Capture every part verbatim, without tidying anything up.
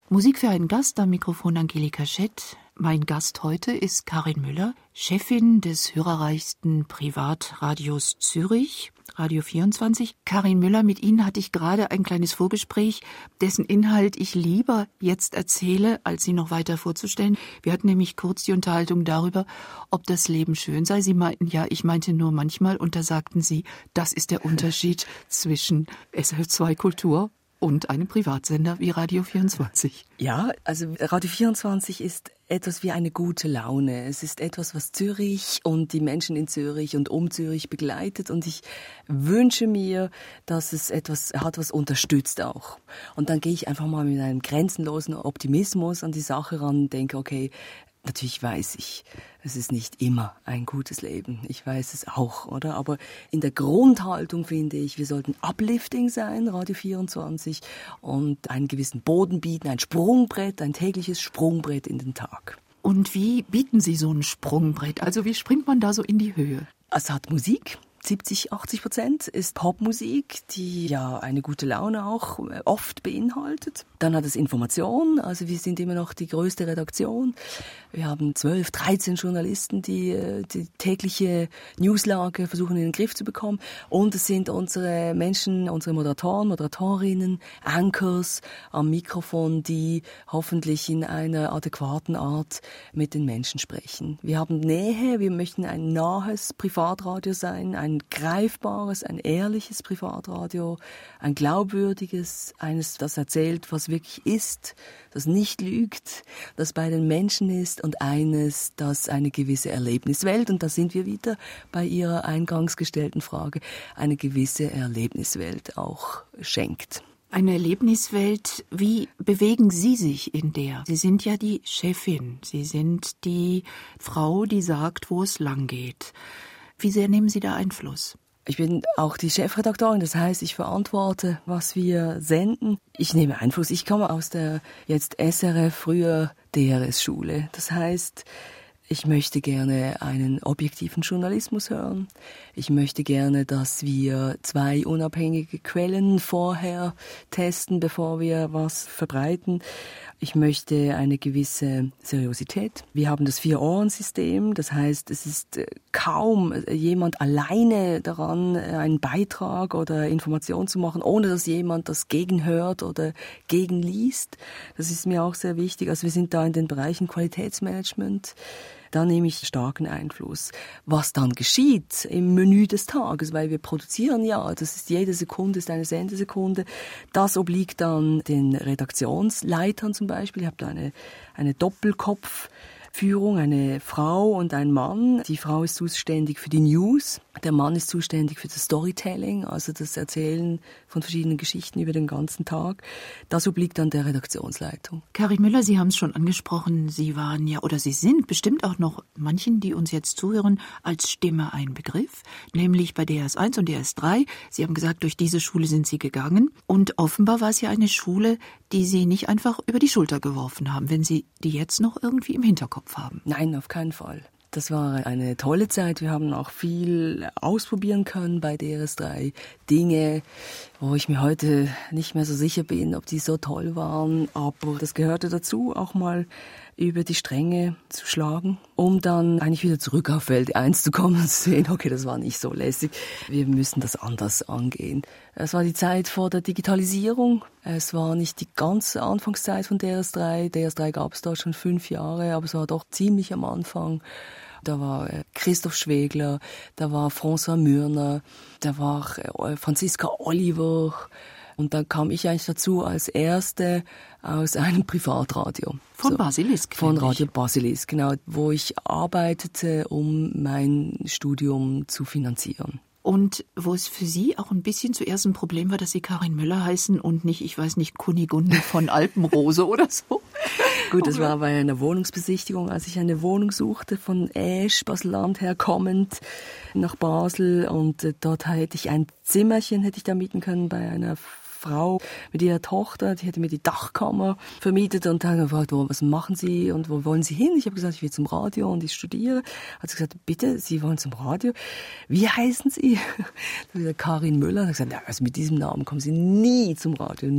Musik für einen Gast, am Mikrofon Angelika Schett. Mein Gast heute ist Karin Müller, Chefin des hörerreichsten Privatradios Zürich, Radio vierundzwanzig. Karin Müller, mit Ihnen hatte ich gerade ein kleines Vorgespräch, dessen Inhalt ich lieber jetzt erzähle, als Sie noch weiter vorzustellen. Wir hatten nämlich kurz die Unterhaltung darüber, ob das Leben schön sei. Sie meinten, ja, ich meinte nur manchmal, und da sagten Sie, das ist der Unterschied zwischen S R F zwei Kultur und einem Privatsender wie Radio vierundzwanzig. Ja, also Radio vierundzwanzig ist etwas wie eine gute Laune. Es ist etwas, was Zürich und die Menschen in Zürich und um Zürich begleitet. Und ich wünsche mir, dass es etwas hat, was unterstützt auch. Und dann gehe ich einfach mal mit einem grenzenlosen Optimismus an die Sache ran und denke, okay, natürlich weiß ich, es ist nicht immer ein gutes Leben. Ich weiß es auch, oder? Aber in der Grundhaltung finde ich, wir sollten uplifting sein, Radio vierundzwanzig, und einen gewissen Boden bieten, ein Sprungbrett, ein tägliches Sprungbrett in den Tag. Und wie bieten Sie so ein Sprungbrett? Also wie springt man da so in die Höhe? Es hat Musik. siebzig, achtzig Prozent ist Popmusik, die ja eine gute Laune auch oft beinhaltet. Dann hat es Information, also wir sind immer noch die größte Redaktion. Wir haben zwölf, dreizehn Journalisten, die die tägliche Newslage versuchen in den Griff zu bekommen. Und es sind unsere Menschen, unsere Moderatoren, Moderatorinnen, Anchors am Mikrofon, die hoffentlich in einer adäquaten Art mit den Menschen sprechen. Wir haben Nähe, wir möchten ein nahes Privatradio sein, ein ein greifbares, ein ehrliches Privatradio, ein glaubwürdiges, eines, das erzählt, was wirklich ist, das nicht lügt, das bei den Menschen ist, und eines, das eine gewisse Erlebniswelt, und da sind wir wieder bei Ihrer eingangs gestellten Frage, eine gewisse Erlebniswelt auch schenkt. Eine Erlebniswelt, wie bewegen Sie sich in der? Sie sind ja die Chefin, Sie sind die Frau, die sagt, wo es lang geht. Wie sehr nehmen Sie da Einfluss? Ich bin auch die Chefredaktorin, das heißt, ich verantworte, was wir senden. Ich nehme Einfluss. Ich komme aus der jetzt S R F, früher D R S-Schule. Das heißt, ich möchte gerne einen objektiven Journalismus hören. Ich möchte gerne, dass wir zwei unabhängige Quellen vorher testen, bevor wir was verbreiten. Ich möchte eine gewisse Seriosität. Wir haben das Vier-Ohren-System. Das heißt, es ist kaum jemand alleine daran, einen Beitrag oder Information zu machen, ohne dass jemand das gegenhört oder gegenliest. Das ist mir auch sehr wichtig. Also wir sind da in den Bereichen Qualitätsmanagement. Da nehme ich starken Einfluss. Was dann geschieht im Menü des Tages, weil wir produzieren ja, das ist jede Sekunde ist eine Sendesekunde, das obliegt dann den Redaktionsleitern zum Beispiel. Ich habe da eine, eine Doppelkopfführung, eine Frau und ein Mann. Die Frau ist zuständig für die News, der Mann ist zuständig für das Storytelling, also das Erzählen von verschiedenen Geschichten über den ganzen Tag. Das obliegt dann der Redaktionsleitung. Karin Müller, Sie haben es schon angesprochen, Sie waren ja, oder Sie sind bestimmt auch noch manchen, die uns jetzt zuhören, als Stimme ein Begriff, nämlich bei D R S eins und D R S drei. Sie haben gesagt, durch diese Schule sind Sie gegangen, und offenbar war es ja eine Schule, die Sie nicht einfach über die Schulter geworfen haben, wenn Sie die jetzt noch irgendwie im Hinterkopf haben. Nein, auf keinen Fall. Das war eine tolle Zeit. Wir haben auch viel ausprobieren können bei D R S drei. Dinge, wo ich mir heute nicht mehr so sicher bin, ob die so toll waren. Aber das gehörte dazu, auch mal über die Stränge zu schlagen, um dann eigentlich wieder zurück auf Welt eins zu kommen und zu sehen, okay, das war nicht so lässig. Wir müssen das anders angehen. Es war die Zeit vor der Digitalisierung. Es war nicht die ganze Anfangszeit von D R S drei. D R S drei gab es dort schon fünf Jahre, aber es war doch ziemlich am Anfang. Da war Christoph Schwegler, da war François Mürner, da war Franziska Oliver. Und dann kam ich eigentlich dazu als Erste aus einem Privatradio. Von so, Basilisk. Von Radio Basilisk, genau, wo ich arbeitete, um mein Studium zu finanzieren. Und wo es für Sie auch ein bisschen zuerst ein Problem war, dass Sie Karin Müller heißen und nicht, ich weiß nicht, Kunigunde von Alpenrose oder so. Gut, das war bei einer Wohnungsbesichtigung, als ich eine Wohnung suchte, von Esch, Basel-Land her kommend nach Basel. Und dort hätte ich ein Zimmerchen, hätte ich da mieten können bei einer Frau mit ihrer Tochter, die hätte mir die Dachkammer vermietet, und dann gefragt, wo, was machen Sie und wo wollen Sie hin? Ich habe gesagt, ich will zum Radio und ich studiere. Hat sie gesagt, bitte, Sie wollen zum Radio? Wie heißen Sie? Dann habe ich gesagt, Karin Müller. Dann habe ich gesagt, ja, also mit diesem Namen kommen Sie nie zum Radio, nie.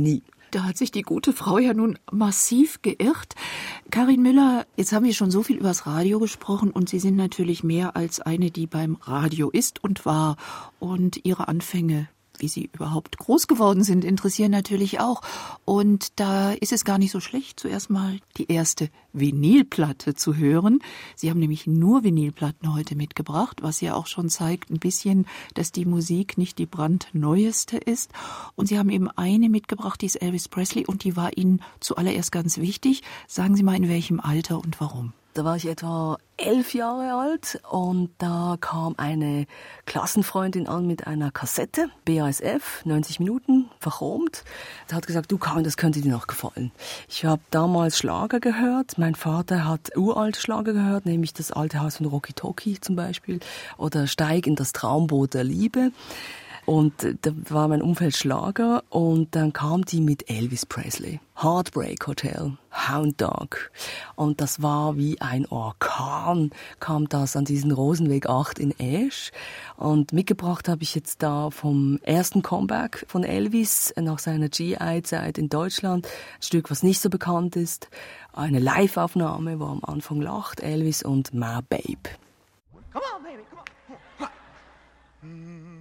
Da hat sich die gute Frau ja nun massiv geirrt. Karin Müller, jetzt haben wir schon so viel übers Radio gesprochen und Sie sind natürlich mehr als eine, die beim Radio ist und war. Und Ihre Anfänge, wie Sie überhaupt groß geworden sind, interessieren natürlich auch. Und da ist es gar nicht so schlecht, zuerst mal die erste Vinylplatte zu hören. Sie haben nämlich nur Vinylplatten heute mitgebracht, was ja auch schon zeigt ein bisschen, dass die Musik nicht die brandneueste ist. Und Sie haben eben eine mitgebracht, die ist Elvis Presley, und die war Ihnen zuallererst ganz wichtig. Sagen Sie mal, in welchem Alter und warum? Da war ich etwa elf Jahre alt und da kam eine Klassenfreundin an mit einer Kassette, B A S F, neunzig Minuten, verchromt. Sie hat gesagt, du Karin, das könnte dir noch gefallen. Ich habe damals Schlager gehört. Mein Vater hat uralte Schlager gehört, nämlich das alte Haus von Rocky Toki zum Beispiel oder Steig in das Traumboot der Liebe. Und da war mein Umfeld Schlager und dann kam die mit Elvis Presley. Heartbreak Hotel, Hound Dog. Und das war wie ein Orkan, kam das an diesen Rosenweg acht in Esch. Und mitgebracht habe ich jetzt da vom ersten Comeback von Elvis nach seiner G I-Zeit in Deutschland. Ein Stück, was nicht so bekannt ist. Eine Live-Aufnahme, wo am Anfang lacht Elvis und My Babe. Come on, baby, come on. Mm.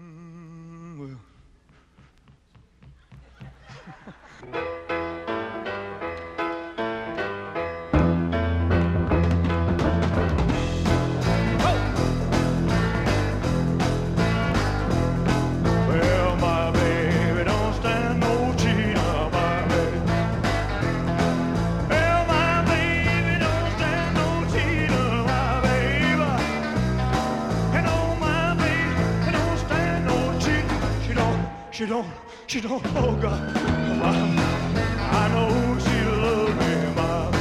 She don't, she don't, oh God, I know she loves me, my,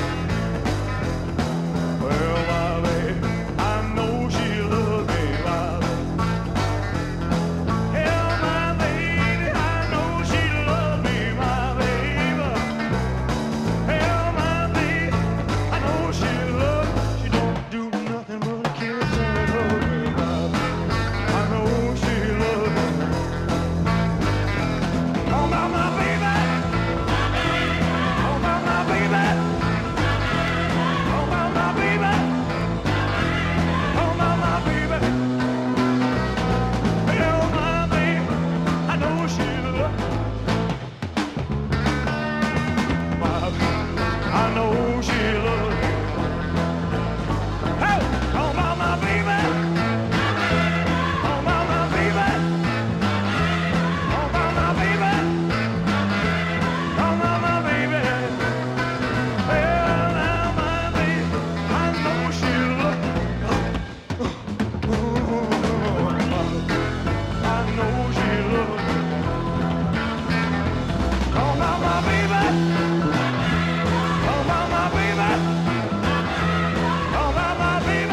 well, my baby, I know she loves me, my, hell, my baby, I know she loves me, my baby, hell, my baby, I know she loves, she don't do nothing but kiss and hug me, my, I know she loves me. Oh, my, my baby. Oh, my, my baby. Oh, my, my baby. Oh, my, my baby. Oh, my baby. I know she loves my, I know she loves me. Hey! Oh, my, my baby. Oh, my, my baby. Oh, my, my baby. Oh, my, my baby. Well, now, my baby, I know she loves me. I know she loves me. Oh, my, my baby. Oh, my, my baby. Oh, my, my baby.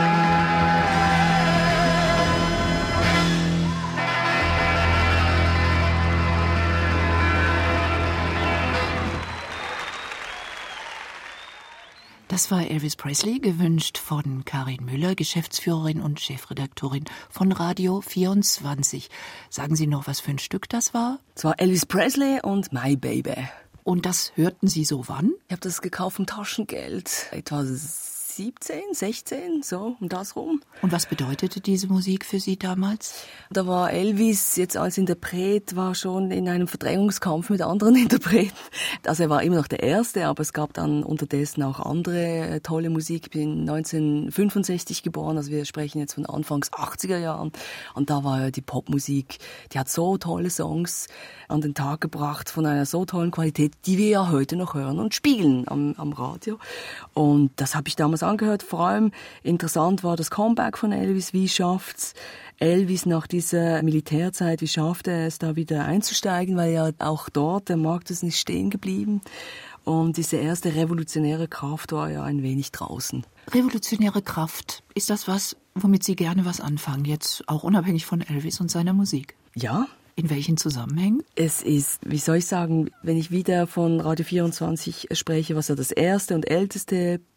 Das war Elvis Presley, gewünscht von Karin Müller, Geschäftsführerin und Chefredaktorin von Radio vierundzwanzig. Sagen Sie noch, was für ein Stück das war? Es war Elvis Presley und My Baby. Und das hörten Sie so wann? Ich habe das gekauft vom Taschengeld, etwa siebzehn, sechzehn, so um das rum. Und was bedeutete diese Musik für Sie damals? Da war Elvis jetzt als Interpret, war schon in einem Verdrängungskampf mit anderen Interpreten. Also er war immer noch der Erste, aber es gab dann unterdessen auch andere tolle Musik. Ich bin neunzehnhundertfünfundsechzig geboren, also wir sprechen jetzt von Anfangs achtziger Jahren. Und da war ja die Popmusik, die hat so tolle Songs an den Tag gebracht, von einer so tollen Qualität, die wir ja heute noch hören und spielen am, am Radio. Und das habe ich damals angehört. Vor allem interessant war das Comeback von Elvis. Wie schafft's Elvis nach dieser Militärzeit, wie schafft er es, da wieder einzusteigen? Weil ja auch dort, der Markt ist nicht stehen geblieben. Und diese erste revolutionäre Kraft war ja ein wenig draußen. Revolutionäre Kraft, ist das was, womit Sie gerne was anfangen? Jetzt auch unabhängig von Elvis und seiner Musik? Ja. In welchen Zusammenhängen? Es ist, wie soll ich sagen, wenn ich wieder von Radio vierundzwanzig spreche, was ja das erste und älteste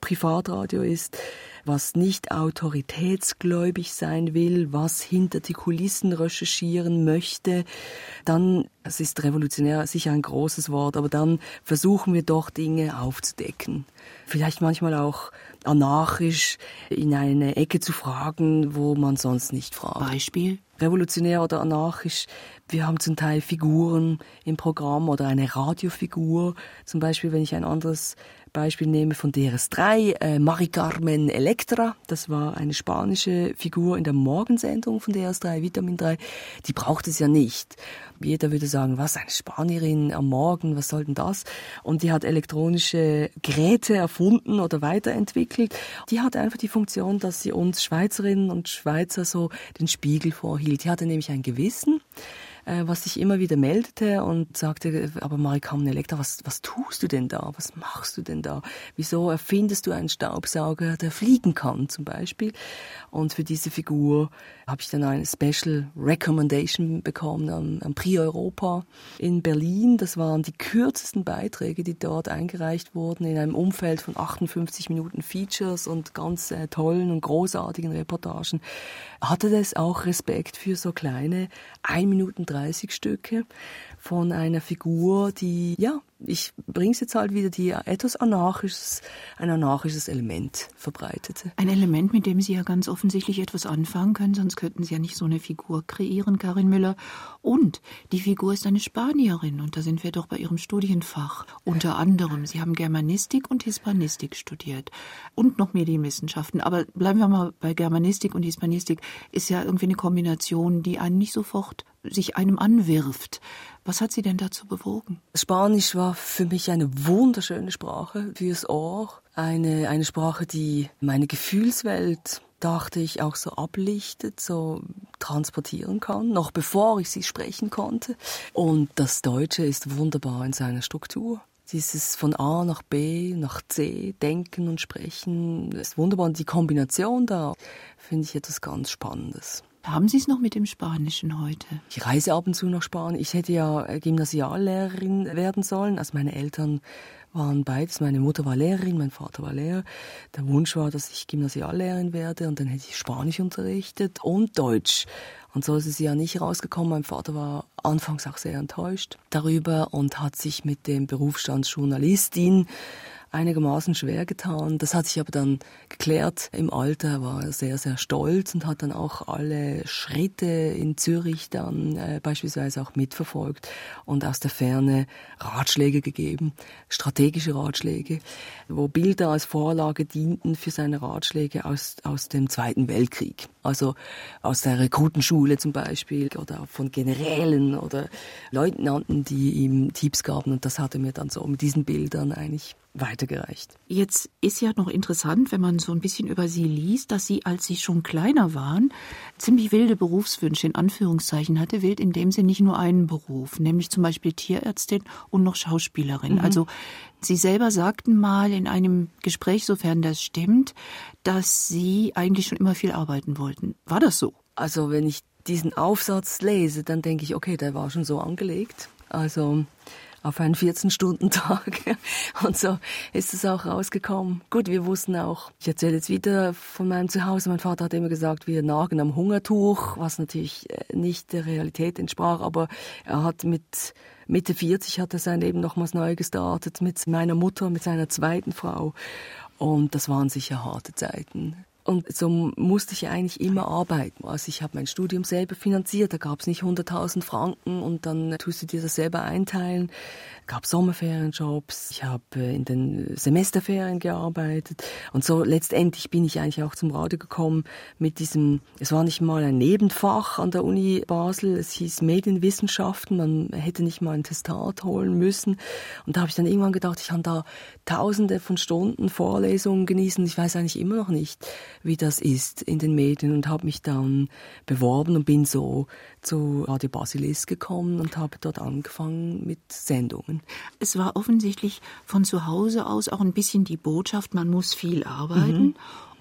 Privatradio ist, was nicht autoritätsgläubig sein will, was hinter die Kulissen recherchieren möchte, dann, es ist revolutionär sicher ein großes Wort, aber dann versuchen wir doch Dinge aufzudecken. Vielleicht manchmal auch anarchisch in eine Ecke zu fragen, wo man sonst nicht fragt. Beispiel? Revolutionär oder anarchisch. Wir haben zum Teil Figuren im Programm oder eine Radiofigur. Zum Beispiel, wenn ich ein anderes Beispiel nehme von D R S drei, äh, Mari Carmen Electra, das war eine spanische Figur in der Morgensendung von D R S drei, Vitamin drei, die braucht es ja nicht. Jeder würde sagen, was, eine Spanierin am Morgen, was soll denn das? Und die hat elektronische Geräte erfunden oder weiterentwickelt. Die hatte einfach die Funktion, dass sie uns Schweizerinnen und Schweizer so den Spiegel vorhielt. Die hatte nämlich ein Gewissen, was sich immer wieder meldete und sagte, aber Mari Carmen Electra, was, was tust du denn da? Was machst du denn da? Wieso erfindest du einen Staubsauger, der fliegen kann zum Beispiel? Und für diese Figur habe ich dann eine Special Recommendation bekommen am, am Prix Europa in Berlin. Das waren die kürzesten Beiträge, die dort eingereicht wurden, in einem Umfeld von achtundfünfzig Minuten Features und ganz äh, tollen und großartigen Reportagen. Hatte das auch Respekt für so kleine ein Minuten dreißig Stücke von einer Figur, die, ja, ich bringe es jetzt halt wieder, die etwas anarchisches, ein anarchisches Element verbreitete. Ein Element, mit dem Sie ja ganz offensichtlich etwas anfangen können, sonst könnten Sie ja nicht so eine Figur kreieren, Karin Müller. Und die Figur ist eine Spanierin und da sind wir doch bei Ihrem Studienfach. Unter anderem, Sie haben Germanistik und Hispanistik studiert und noch Medienwissenschaften. Aber bleiben wir mal bei Germanistik und Hispanistik, ist ja irgendwie eine Kombination, die einen nicht sofort sich einem anwirft. Was hat Sie denn dazu bewogen? Spanisch war für mich eine wunderschöne Sprache fürs Ohr. Eine, eine Sprache, die meine Gefühlswelt, dachte ich, auch so ablichtet, so transportieren kann, noch bevor ich sie sprechen konnte. Und das Deutsche ist wunderbar in seiner Struktur. Dieses von A nach B, nach C, Denken und Sprechen, ist wunderbar. Und die Kombination da finde ich etwas ganz Spannendes. Haben Sie es noch mit dem Spanischen heute? Ich reise ab und zu nach Spanien. Ich hätte ja Gymnasiallehrerin werden sollen. Also meine Eltern waren beides. Meine Mutter war Lehrerin, mein Vater war Lehrer. Der Wunsch war, dass ich Gymnasiallehrerin werde und dann hätte ich Spanisch unterrichtet und Deutsch. Und so ist es ja nicht rausgekommen. Mein Vater war anfangs auch sehr enttäuscht darüber und hat sich mit dem Berufsstand Journalistin einigermaßen schwer getan. Das hat sich aber dann geklärt. Im Alter er war er sehr, sehr stolz und hat dann auch alle Schritte in Zürich dann äh, beispielsweise auch mitverfolgt und aus der Ferne Ratschläge gegeben, strategische Ratschläge, wo Bilder als Vorlage dienten für seine Ratschläge aus, aus dem Zweiten Weltkrieg. Also aus der Rekrutenschule zum Beispiel oder von Generälen oder Leutnanten, die ihm Tipps gaben. Und das hat er mir dann so mit diesen Bildern eigentlich weitergereicht. Jetzt ist ja noch interessant, wenn man so ein bisschen über Sie liest, dass Sie, als Sie schon kleiner waren, ziemlich wilde Berufswünsche in Anführungszeichen hatte. Wild in dem Sinne nicht nur einen Beruf, nämlich zum Beispiel Tierärztin und noch Schauspielerin. Mhm. Also Sie selber sagten mal in einem Gespräch, sofern das stimmt, dass Sie eigentlich schon immer viel arbeiten wollten. War das so? Also wenn ich diesen Aufsatz lese, dann denke ich, okay, der war schon so angelegt. Also auf einen vierzehn-Stunden-Tag. Und so ist es auch rausgekommen. Gut, wir wussten auch, ich erzähle jetzt wieder von meinem Zuhause, mein Vater hat immer gesagt, wir nagen am Hungertuch, was natürlich nicht der Realität entsprach, aber er hat mit Mitte vierzig hat er sein Leben nochmals neu gestartet, mit meiner Mutter, mit seiner zweiten Frau. Und das waren sicher harte Zeiten. Und so musste ich eigentlich immer arbeiten. Also ich habe mein Studium selber finanziert, da gab es nicht hunderttausend Franken und dann tust du dir das selber einteilen. Es gab Sommerferienjobs, ich habe in den Semesterferien gearbeitet und so letztendlich bin ich eigentlich auch zum Radio gekommen mit diesem, es war nicht mal ein Nebenfach an der Uni Basel, es hieß Medienwissenschaften, man hätte nicht mal ein Testat holen müssen und da habe ich dann irgendwann gedacht, ich kann da tausende von Stunden Vorlesungen genießen, ich weiß eigentlich immer noch nicht, wie das ist in den Medien und habe mich dann beworben und bin so zu Radio Basilisk gekommen und habe dort angefangen mit Sendungen. Es war offensichtlich von zu Hause aus auch ein bisschen die Botschaft, man muss viel arbeiten. Mhm.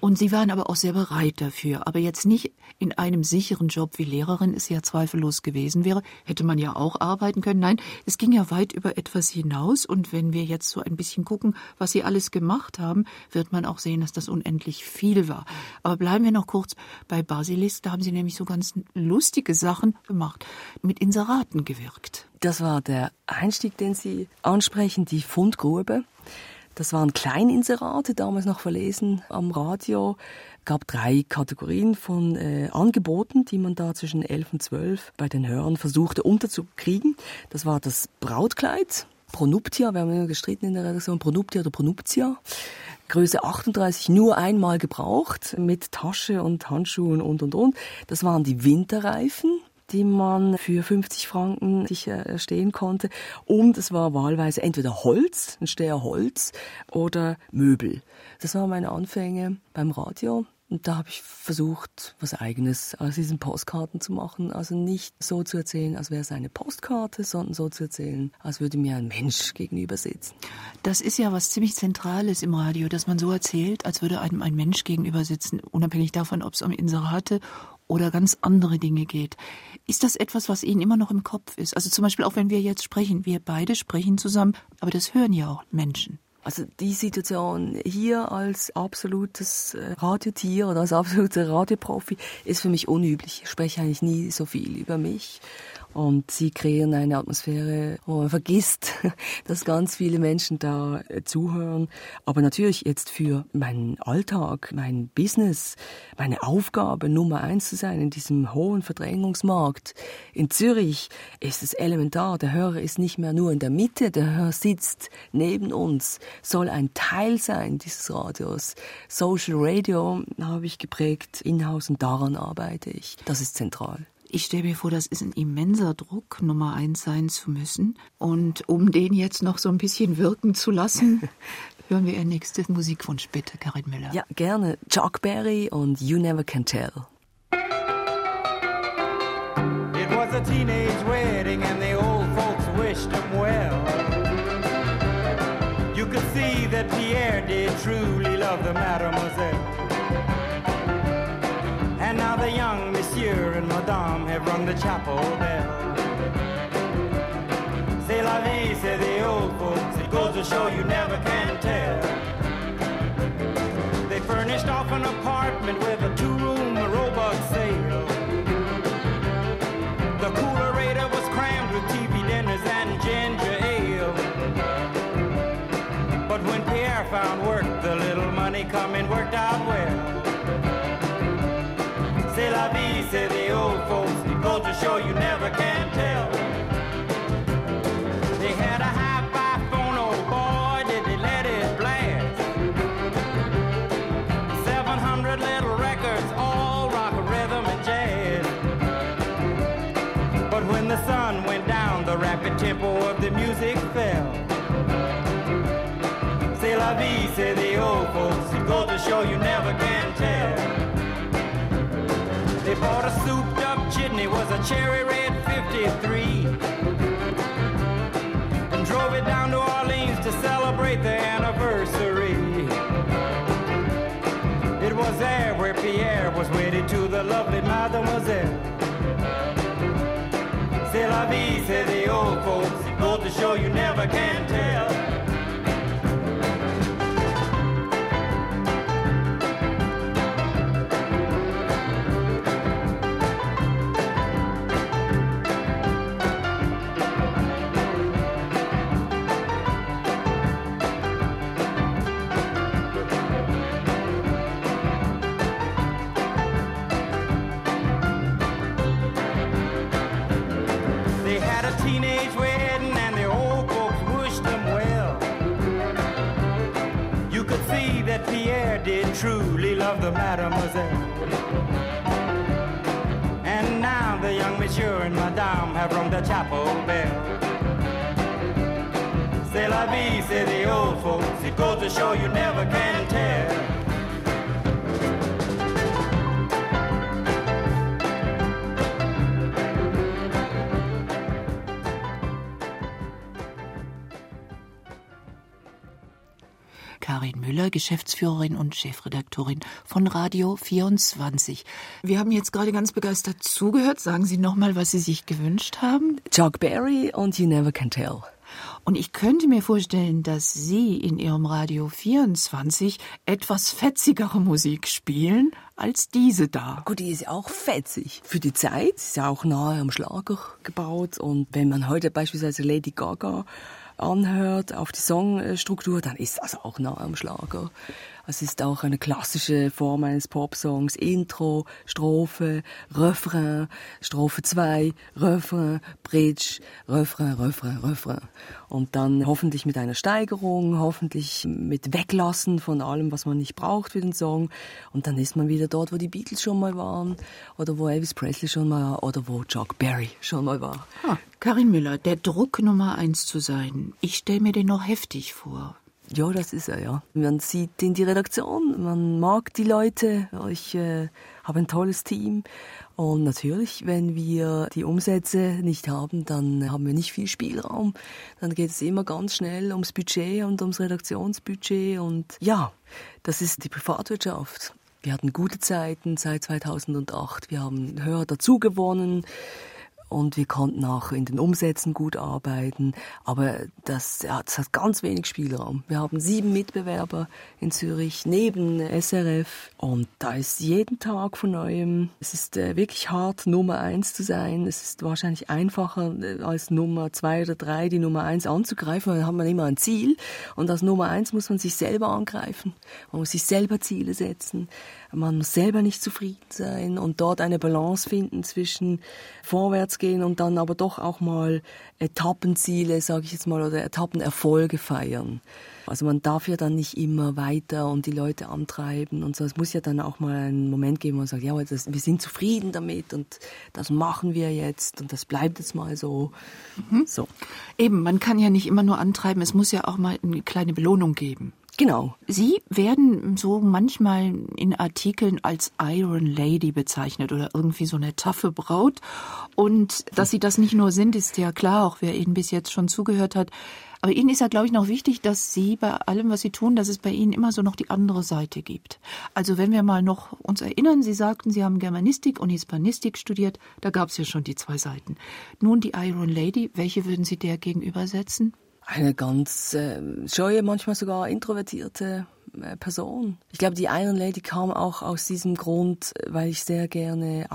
Und Sie waren aber auch sehr bereit dafür. Aber jetzt nicht in einem sicheren Job wie Lehrerin es ja zweifellos gewesen wäre. Hätte man ja auch arbeiten können. Nein, es ging ja weit über etwas hinaus. Und wenn wir jetzt so ein bisschen gucken, was Sie alles gemacht haben, wird man auch sehen, dass das unendlich viel war. Aber bleiben wir noch kurz bei Basilisk. Da haben Sie nämlich so ganz lustige Sachen gemacht. Mit Inseraten gewirkt. Das war der Einstieg, den Sie ansprechen, die Fundgrube. Das waren Kleininserate, damals noch verlesen am Radio. Es gab drei Kategorien von äh, Angeboten, die man da zwischen elf und zwölf bei den Hörern versuchte unterzukriegen. Das war das Brautkleid, Pronuptia, wir haben immer gestritten in der Redaktion, Pronuptia oder Pronuptia. Größe achtunddreißig, nur einmal gebraucht, mit Tasche und Handschuhen und, und, und. Das waren die Winterreifen, die man für fünfzig Franken sich erstehen konnte. Und es war wahlweise entweder Holz, ein Steher Holz, oder Möbel. Das waren meine Anfänge beim Radio. Und da habe ich versucht, was Eigenes aus diesen Postkarten zu machen. Also nicht so zu erzählen, als wäre es eine Postkarte, sondern so zu erzählen, als würde mir ein Mensch gegenüber sitzen. Das ist ja was ziemlich Zentrales im Radio, dass man so erzählt, als würde einem ein Mensch gegenüber sitzen, unabhängig davon, ob es um Inserate oder ganz andere Dinge geht. Ist das etwas, was Ihnen immer noch im Kopf ist? Also zum Beispiel auch, wenn wir jetzt sprechen, wir beide sprechen zusammen, aber das hören ja auch Menschen. Also die Situation hier als absolutes Radiotier oder als absoluter Radioprofi ist für mich unüblich. Ich spreche eigentlich nie so viel über mich. Und sie kreieren eine Atmosphäre, wo man vergisst, dass ganz viele Menschen da zuhören. Aber natürlich jetzt für meinen Alltag, mein Business, meine Aufgabe, Nummer eins zu sein in diesem hohen Verdrängungsmarkt in Zürich, ist es elementar. Der Hörer ist nicht mehr nur in der Mitte, der Hörer sitzt neben uns, soll ein Teil sein dieses Radios. Social Radio habe ich geprägt, in-house, und daran arbeite ich. Das ist zentral. Ich stelle mir vor, das ist ein immenser Druck, Nummer eins sein zu müssen. Und um den jetzt noch so ein bisschen wirken zu lassen, hören wir Ihr nächstes Musikwunsch, bitte, Karin Müller. Ja, gerne. Chuck Berry und You Never Can Tell. It was a teenage wedding and the old folks wished him well. You could see that Pierre did truly love the mademoiselle. And now the young monsieur and madame have rung the chapel bell. C'est la vie, say the old folks, it goes to show you never can tell. They furnished off an apartment with a two-room robot sale. The coolerator was crammed with T V dinners and ginger ale. But when Pierre found work, the little money coming worked out well. C'est la vie, say the old folks, it goes to show you never can tell. They had a hi-fi phone, oh boy, did they let it blast. seven hundred little records, all rock, rhythm, and jazz. But when the sun went down, the rapid tempo of the music fell. C'est la vie, say the old folks, it goes to show you never can tell. They bought a souped-up jitney, was a cherry red fifty-three, and drove it down to Orleans to celebrate the anniversary. It was there where Pierre was wedded to the lovely mademoiselle. C'est la vie, say the old folks, it goes to show you never can tell. Teenage wedding and the old folks wished them well. You could see that Pierre did truly love the mademoiselle. And now the young monsieur and madame have rung the chapel bell. C'est la vie, say the old folks, it goes to show you never can tell. Karin Müller, Geschäftsführerin und Chefredaktorin von Radio vierundzwanzig. Wir haben jetzt gerade ganz begeistert zugehört. Sagen Sie nochmal, was Sie sich gewünscht haben. Chuck Berry und You Never Can Tell. Und ich könnte mir vorstellen, dass Sie in Ihrem Radio vierundzwanzig etwas fetzigere Musik spielen als diese da. Gut, die ist ja auch fetzig. Für die Zeit ist ja auch nahe am Schlager gebaut. Und wenn man heute beispielsweise Lady Gaga anhört auf die Songstruktur, dann ist das auch nahe am Schlager. Es ist auch eine klassische Form eines Popsongs. Intro, Strophe, Refrain, Strophe zwei, Refrain, Bridge, Refrain, Refrain, Refrain. Und dann hoffentlich mit einer Steigerung, hoffentlich mit Weglassen von allem, was man nicht braucht für den Song. Und dann ist man wieder dort, wo die Beatles schon mal waren oder wo Elvis Presley schon mal war oder wo Chuck Berry schon mal war. Ah, Karin Müller, der Druck Nummer eins zu sein, ich stelle mir den noch heftig vor. Ja, das ist er, ja. Man sieht in die Redaktion, man mag die Leute, ich äh, habe ein tolles Team. Und natürlich, wenn wir die Umsätze nicht haben, dann haben wir nicht viel Spielraum. Dann geht es immer ganz schnell ums Budget und ums Redaktionsbudget. Und ja, das ist die Privatwirtschaft. Wir hatten gute Zeiten seit zweitausendacht. Wir haben Hörer dazu gewonnen. Und wir konnten auch in den Umsätzen gut arbeiten, aber das, ja, das hat ganz wenig Spielraum. Wir haben sieben Mitbewerber in Zürich neben S R F und da ist jeden Tag von neuem. Es ist äh, wirklich hart, Nummer eins zu sein. Es ist wahrscheinlich einfacher äh, als Nummer zwei oder drei die Nummer eins anzugreifen, weil dann hat man immer ein Ziel und als Nummer eins muss man sich selber angreifen. Man muss sich selber Ziele setzen. Man muss selber nicht zufrieden sein und dort eine Balance finden zwischen vorwärts gehen und dann aber doch auch mal Etappenziele, sage ich jetzt mal, oder Etappenerfolge feiern. Also man darf ja dann nicht immer weiter und die Leute antreiben und so. Es muss ja dann auch mal einen Moment geben, wo man sagt, ja, das, wir sind zufrieden damit und das machen wir jetzt und das bleibt jetzt mal so. Mhm. So. Eben, man kann ja nicht immer nur antreiben, es muss ja auch mal eine kleine Belohnung geben. Genau. Sie werden so manchmal in Artikeln als Iron Lady bezeichnet oder irgendwie so eine taffe Braut. Und dass Sie das nicht nur sind, ist ja klar, auch wer Ihnen bis jetzt schon zugehört hat. Aber Ihnen ist ja, glaube ich, noch wichtig, dass Sie bei allem, was Sie tun, dass es bei Ihnen immer so noch die andere Seite gibt. Also wenn wir mal noch uns erinnern, Sie sagten, Sie haben Germanistik und Hispanistik studiert, da gab es ja schon die zwei Seiten. Nun die Iron Lady, welche würden Sie der gegenübersetzen? Eine ganz äh, scheue, manchmal sogar introvertierte äh, Person. Ich glaube, die Iron Lady kam auch aus diesem Grund, weil ich sehr gerne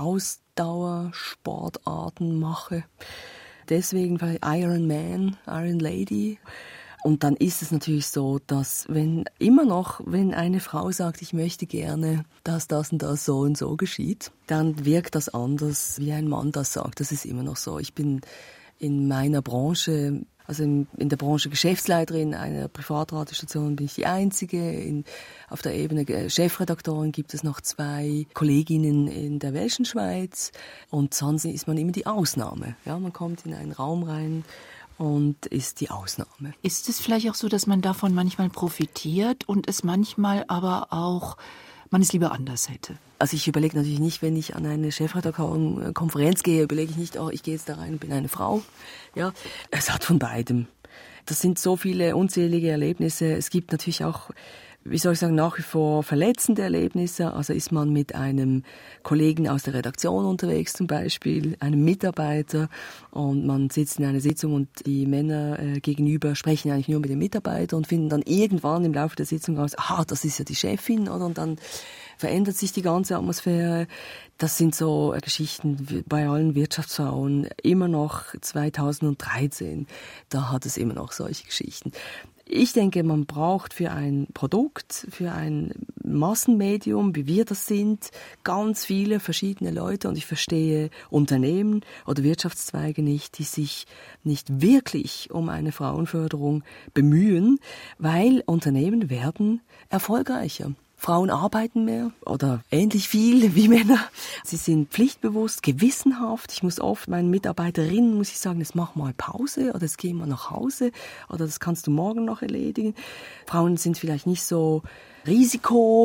Ausdauersportarten mache. Deswegen war Iron Man, Iron Lady. Und dann ist es natürlich so, dass wenn immer noch, wenn eine Frau sagt, ich möchte gerne, dass das und das so und so geschieht, dann wirkt das anders, wie ein Mann das sagt. Das ist immer noch so. Ich bin in meiner Branche, also in, in der Branche Geschäftsleiterin einer Privatradiostation bin ich die Einzige. In, auf der Ebene Chefredaktorin gibt es noch zwei Kolleginnen in der Welschenschweiz. Und sonst ist man immer die Ausnahme. Ja, man kommt in einen Raum rein und ist die Ausnahme. Ist es vielleicht auch so, dass man davon manchmal profitiert und es manchmal aber auch, man es lieber anders hätte? Also ich überlege natürlich nicht, wenn ich an eine Chefredaktorenkonferenz gehe, überlege ich nicht, oh, ich gehe jetzt da rein und bin eine Frau. Ja, es hat von beidem. Das sind so viele unzählige Erlebnisse. Es gibt natürlich auch, wie soll ich sagen, nach wie vor verletzende Erlebnisse. Also ist man mit einem Kollegen aus der Redaktion unterwegs zum Beispiel, einem Mitarbeiter, und man sitzt in einer Sitzung und die Männer äh, gegenüber sprechen eigentlich nur mit dem Mitarbeiter und finden dann irgendwann im Laufe der Sitzung raus, aha, das ist ja die Chefin, oder? Und dann verändert sich die ganze Atmosphäre. Das sind so Geschichten bei allen Wirtschaftsfrauen immer noch zweitausenddreizehn. Da hat es immer noch solche Geschichten. Ich denke, man braucht für ein Produkt, für ein Massenmedium, wie wir das sind, ganz viele verschiedene Leute. Und ich verstehe Unternehmen oder Wirtschaftszweige nicht, die sich nicht wirklich um eine Frauenförderung bemühen, weil Unternehmen werden erfolgreicher. Frauen arbeiten mehr oder ähnlich viel wie Männer. Sie sind pflichtbewusst, gewissenhaft. Ich muss oft meinen Mitarbeiterinnen, muss ich sagen, jetzt mach mal Pause oder jetzt geh mal nach Hause oder das kannst du morgen noch erledigen. Frauen sind vielleicht nicht so risiko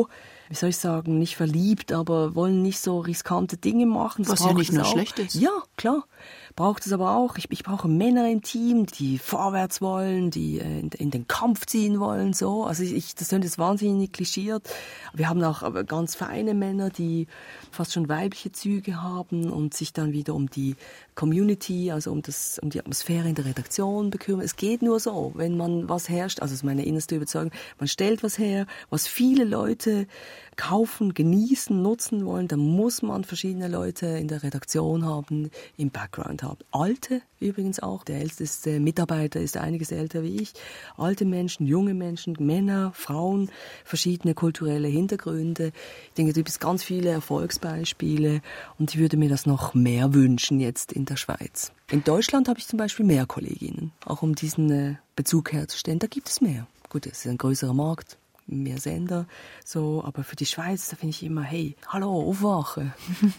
wie soll ich sagen, nicht verliebt, aber wollen nicht so riskante Dinge machen. Das was ja nicht nur schlecht ist. Ja, klar. Braucht es aber auch. Ich, ich brauche Männer im Team, die vorwärts wollen, die äh, in, in den Kampf ziehen wollen. So. Also ich, ich, das klingt jetzt wahnsinnig klischiert. Wir haben auch aber ganz feine Männer, die fast schon weibliche Züge haben und sich dann wieder um die Community, also um, das, um die Atmosphäre in der Redaktion bekümmern. Es geht nur so, wenn man was herrscht, also das ist meine innerste Überzeugung, man stellt was her, was viele Leute kaufen, genießen, nutzen wollen, dann muss man verschiedene Leute in der Redaktion haben, im Background haben. Alte übrigens auch, der älteste Mitarbeiter ist einiges älter wie ich. Alte Menschen, junge Menschen, Männer, Frauen, verschiedene kulturelle Hintergründe. Ich denke, da gibt es ganz viele Erfolgsbeispiele und ich würde mir das noch mehr wünschen jetzt in der Schweiz. In Deutschland habe ich zum Beispiel mehr Kolleginnen, auch um diesen Bezug herzustellen. Da gibt es mehr. Gut, es ist ein größerer Markt, mehr Sender, so, aber für die Schweiz, da finde ich immer, hey, hallo, aufwache.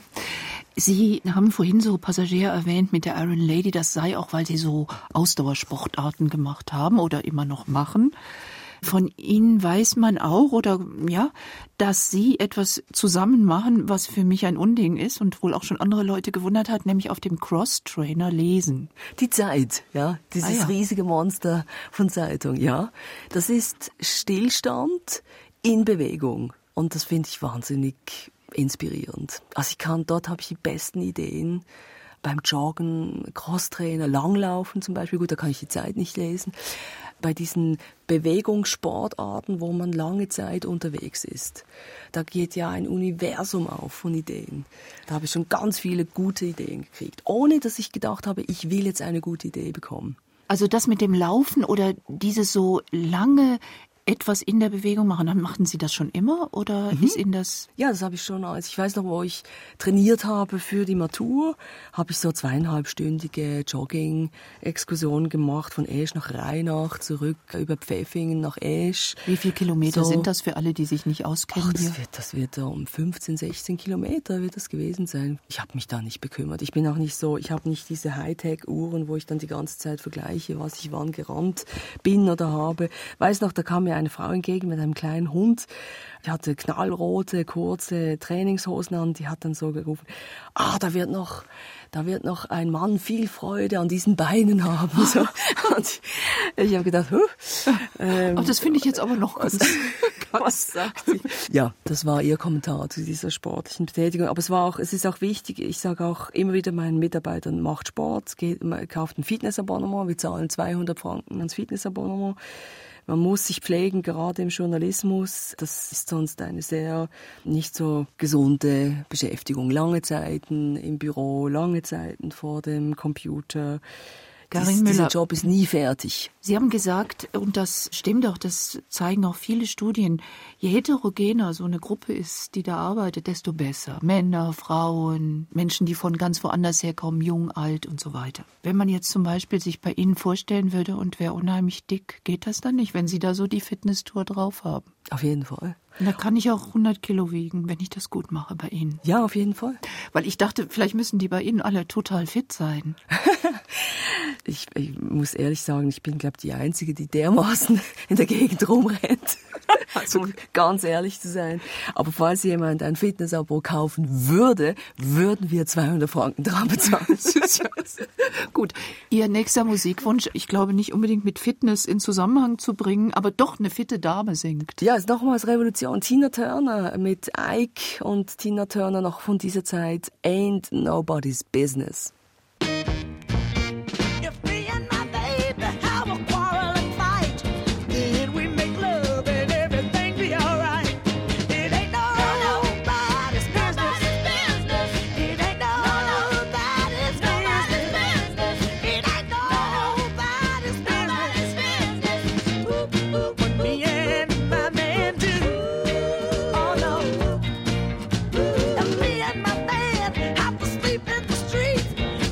Sie haben vorhin so Passagier erwähnt mit der Iron Lady, das sei auch, weil Sie so Ausdauersportarten gemacht haben oder immer noch machen. Von Ihnen weiß man auch, oder ja, dass Sie etwas zusammen machen, was für mich ein Unding ist und wohl auch schon andere Leute gewundert hat, nämlich auf dem Cross-Trainer lesen. Die Zeit, ja, dieses Ah, ja. riesige Monster von Zeitung, ja. Das ist Stillstand in Bewegung und das finde ich wahnsinnig inspirierend. Also ich kann, dort habe ich die besten Ideen. Beim Joggen, Crosstrainer, Langlaufen zum Beispiel, gut, da kann ich die Zeit nicht lesen. Bei diesen Bewegungssportarten, wo man lange Zeit unterwegs ist, da geht ja ein Universum auf von Ideen. Da habe ich schon ganz viele gute Ideen gekriegt, ohne dass ich gedacht habe, ich will jetzt eine gute Idee bekommen. Also das mit dem Laufen oder dieses so lange etwas in der Bewegung machen, dann machten Sie das schon immer oder mhm. ist Ihnen das... Ja, das habe ich schon, als ich weiß noch, wo ich trainiert habe für die Matur, habe ich so zweieinhalbstündige Jogging-Exkursionen gemacht, von Esch nach Rheinach, zurück über Pfäffingen nach Esch. Wie viele Kilometer so, sind das für alle, die sich nicht auskennen? Ach, das hier? wird, das wird um fünfzehn, sechzehn Kilometer wird das gewesen sein. Ich habe mich da nicht bekümmert. Ich bin auch nicht so, ich habe nicht diese Hightech-Uhren, wo ich dann die ganze Zeit vergleiche, was ich wann gerannt bin oder habe. Weiß noch, da kam mir eine Frau entgegen mit einem kleinen Hund. Die hatte knallrote, kurze Trainingshosen an. Die hat dann so gerufen, ah, da wird noch, da wird noch ein Mann viel Freude an diesen Beinen haben. So. Und ich habe gedacht, huh, ähm, Ach, das finde ich jetzt aber noch was, was sagt sie? Ja, das war ihr Kommentar zu dieser sportlichen Betätigung. Aber es war auch, es ist auch wichtig, ich sage auch immer wieder meinen Mitarbeitern, macht Sport, geht, kauft ein Fitnessabonnement. Wir zahlen zweihundert Franken ans Fitnessabonnement. Man muss sich pflegen, gerade im Journalismus. Das ist sonst eine sehr nicht so gesunde Beschäftigung. Lange Zeiten im Büro, lange Zeiten vor dem Computer. Karin Dies, Müller, dieser Job ist nie fertig. Sie haben gesagt, und das stimmt auch, das zeigen auch viele Studien, je heterogener so eine Gruppe ist, die da arbeitet, desto besser. Männer, Frauen, Menschen, die von ganz woanders herkommen, jung, alt und so weiter. Wenn man jetzt zum Beispiel sich bei Ihnen vorstellen würde und wäre unheimlich dick, geht das dann nicht, wenn Sie da so die Fitnesstour drauf haben? Auf jeden Fall. Und da kann ich auch hundert Kilo wiegen, wenn ich das gut mache bei Ihnen. Ja, auf jeden Fall. Weil ich dachte, vielleicht müssen die bei Ihnen alle total fit sein. Ich, ich muss ehrlich sagen, ich bin, glaube ich, die Einzige, die dermaßen in der Gegend rumrennt. Also ganz ehrlich zu sein. Aber falls jemand ein Fitnessabo kaufen würde, würden wir zweihundert Franken dran bezahlen. Gut, Ihr nächster Musikwunsch, ich glaube nicht unbedingt mit Fitness in Zusammenhang zu bringen, aber doch eine fitte Dame singt. Ja, ist nochmals Revolution. Tina Turner mit Ike und Tina Turner noch von dieser Zeit. Ain't Nobody's Business. Me and my man have to sleep in the streets.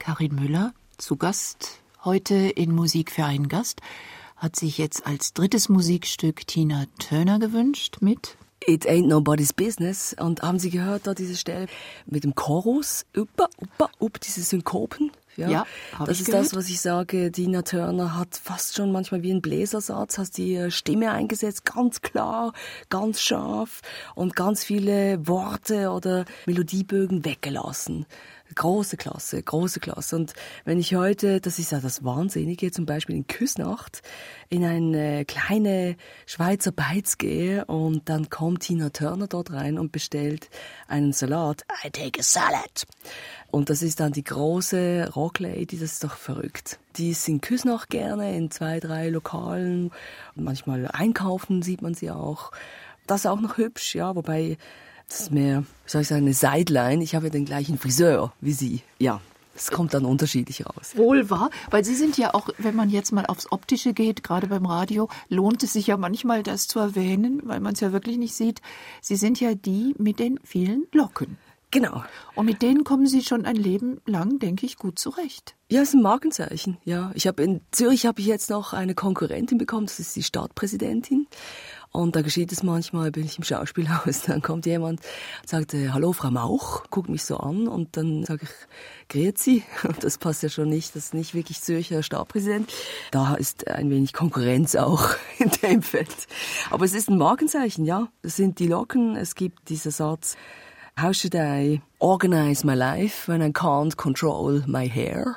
Karin Müller, zu Gast heute in Musik für einen Gast, hat sich jetzt als drittes Musikstück Tina Turner gewünscht mit It Ain't Nobody's Business. Und haben Sie gehört, da diese Stelle mit dem Chorus? Uppa, uppa, up, diese Synkopen. Ja, ja hab das ich ist gehört. das, was ich sage. Tina Turner hat fast schon manchmal wie ein Bläsersatz, hast die Stimme eingesetzt, ganz klar, ganz scharf und ganz viele Worte oder Melodiebögen weggelassen. Große Klasse, große Klasse. Und wenn ich heute, das ist ja das Wahnsinnige, zum Beispiel in Küsnacht in eine kleine Schweizer Beiz gehe und dann kommt Tina Turner dort rein und bestellt einen Salat. I take a salad. Und das ist dann die große Rocklady, das ist doch verrückt. Die ist in Küsnacht gerne, in zwei, drei Lokalen. Manchmal einkaufen sieht man sie auch. Das ist auch noch hübsch, ja, wobei... Das ist mehr, wie soll ich sagen, eine Sideline. Ich habe ja den gleichen Friseur wie Sie. Ja, es kommt dann unterschiedlich raus. Wohl wahr, weil Sie sind ja auch, wenn man jetzt mal aufs Optische geht, gerade beim Radio, lohnt es sich ja manchmal, das zu erwähnen, weil man es ja wirklich nicht sieht. Sie sind ja die mit den vielen Locken. Genau. Und mit denen kommen Sie schon ein Leben lang, denke ich, gut zurecht. Ja, es ist ein Markenzeichen. Ja, ich habe in Zürich habe ich jetzt noch eine Konkurrentin bekommen, das ist die Stadtpräsidentin. Und da geschieht es manchmal, bin ich im Schauspielhaus, dann kommt jemand und sagt, hallo Frau Mauch, guckt mich so an und dann sage ich, grüezi. Und das passt ja schon nicht, das ist nicht wirklich Zürcher Stadtpräsident. Da ist ein wenig Konkurrenz auch in dem Feld. Aber es ist ein Markenzeichen, ja. Das sind die Locken, es gibt dieser Satz, how should I organize my life when I can't control my hair?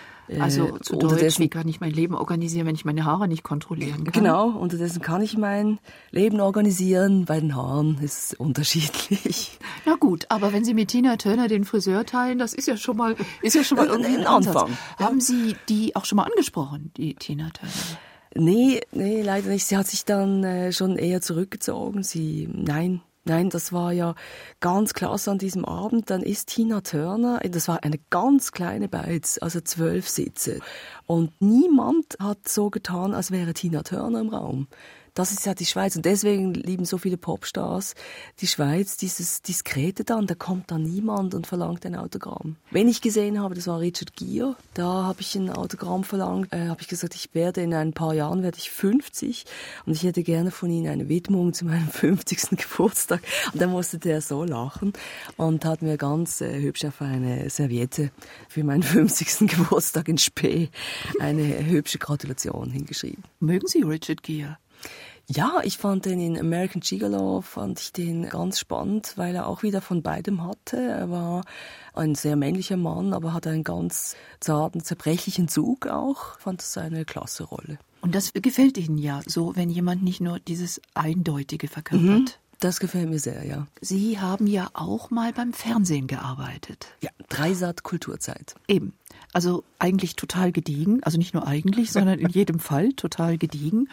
Also zu äh, Deutsch, wie kann ich mein Leben organisieren, wenn ich meine Haare nicht kontrollieren kann? Genau, unterdessen kann ich mein Leben organisieren. Bei den Haaren ist es unterschiedlich. Na gut, aber wenn Sie mit Tina Turner den Friseur teilen, das ist ja schon mal, ist ja schon mal irgendwie ein Anfang. Haben Sie die auch schon mal angesprochen, die Tina Turner? Nee, nee, leider nicht. Sie hat sich dann äh, schon eher zurückgezogen. Sie, nein. Nein, das war ja ganz klasse an diesem Abend. Dann ist Tina Turner, das war eine ganz kleine Beiz, also zwölf Sitze. Und niemand hat so getan, als wäre Tina Turner im Raum. Das ist ja die Schweiz und deswegen lieben so viele Popstars die Schweiz, dieses Diskrete dann, da kommt dann niemand und verlangt ein Autogramm. Wenn ich gesehen habe, das war Richard Gere, da habe ich ein Autogramm verlangt, äh, habe ich gesagt, ich werde in ein paar Jahren, werde ich fünfzig und ich hätte gerne von Ihnen eine Widmung zu meinem fünfzigsten Geburtstag. Und dann musste der so lachen und hat mir ganz äh, hübsch auf eine Serviette für meinen fünfzigsten Geburtstag in Spee eine hübsche Gratulation hingeschrieben. Mögen Sie Richard Gere? Ja, ich fand den in American Gigolo, fand ich den ganz spannend, weil er auch wieder von beidem hatte. Er war ein sehr männlicher Mann, aber hatte einen ganz zarten, zerbrechlichen Zug auch. Ich fand das eine klasse Rolle. Und das gefällt Ihnen ja so, wenn jemand nicht nur dieses Eindeutige verkörpert. Mhm. Das gefällt mir sehr, ja. Sie haben ja auch mal beim Fernsehen gearbeitet. Ja, Dreisat Kulturzeit. Eben. Also eigentlich total gediegen. Also nicht nur eigentlich, sondern in jedem Fall total gediegen.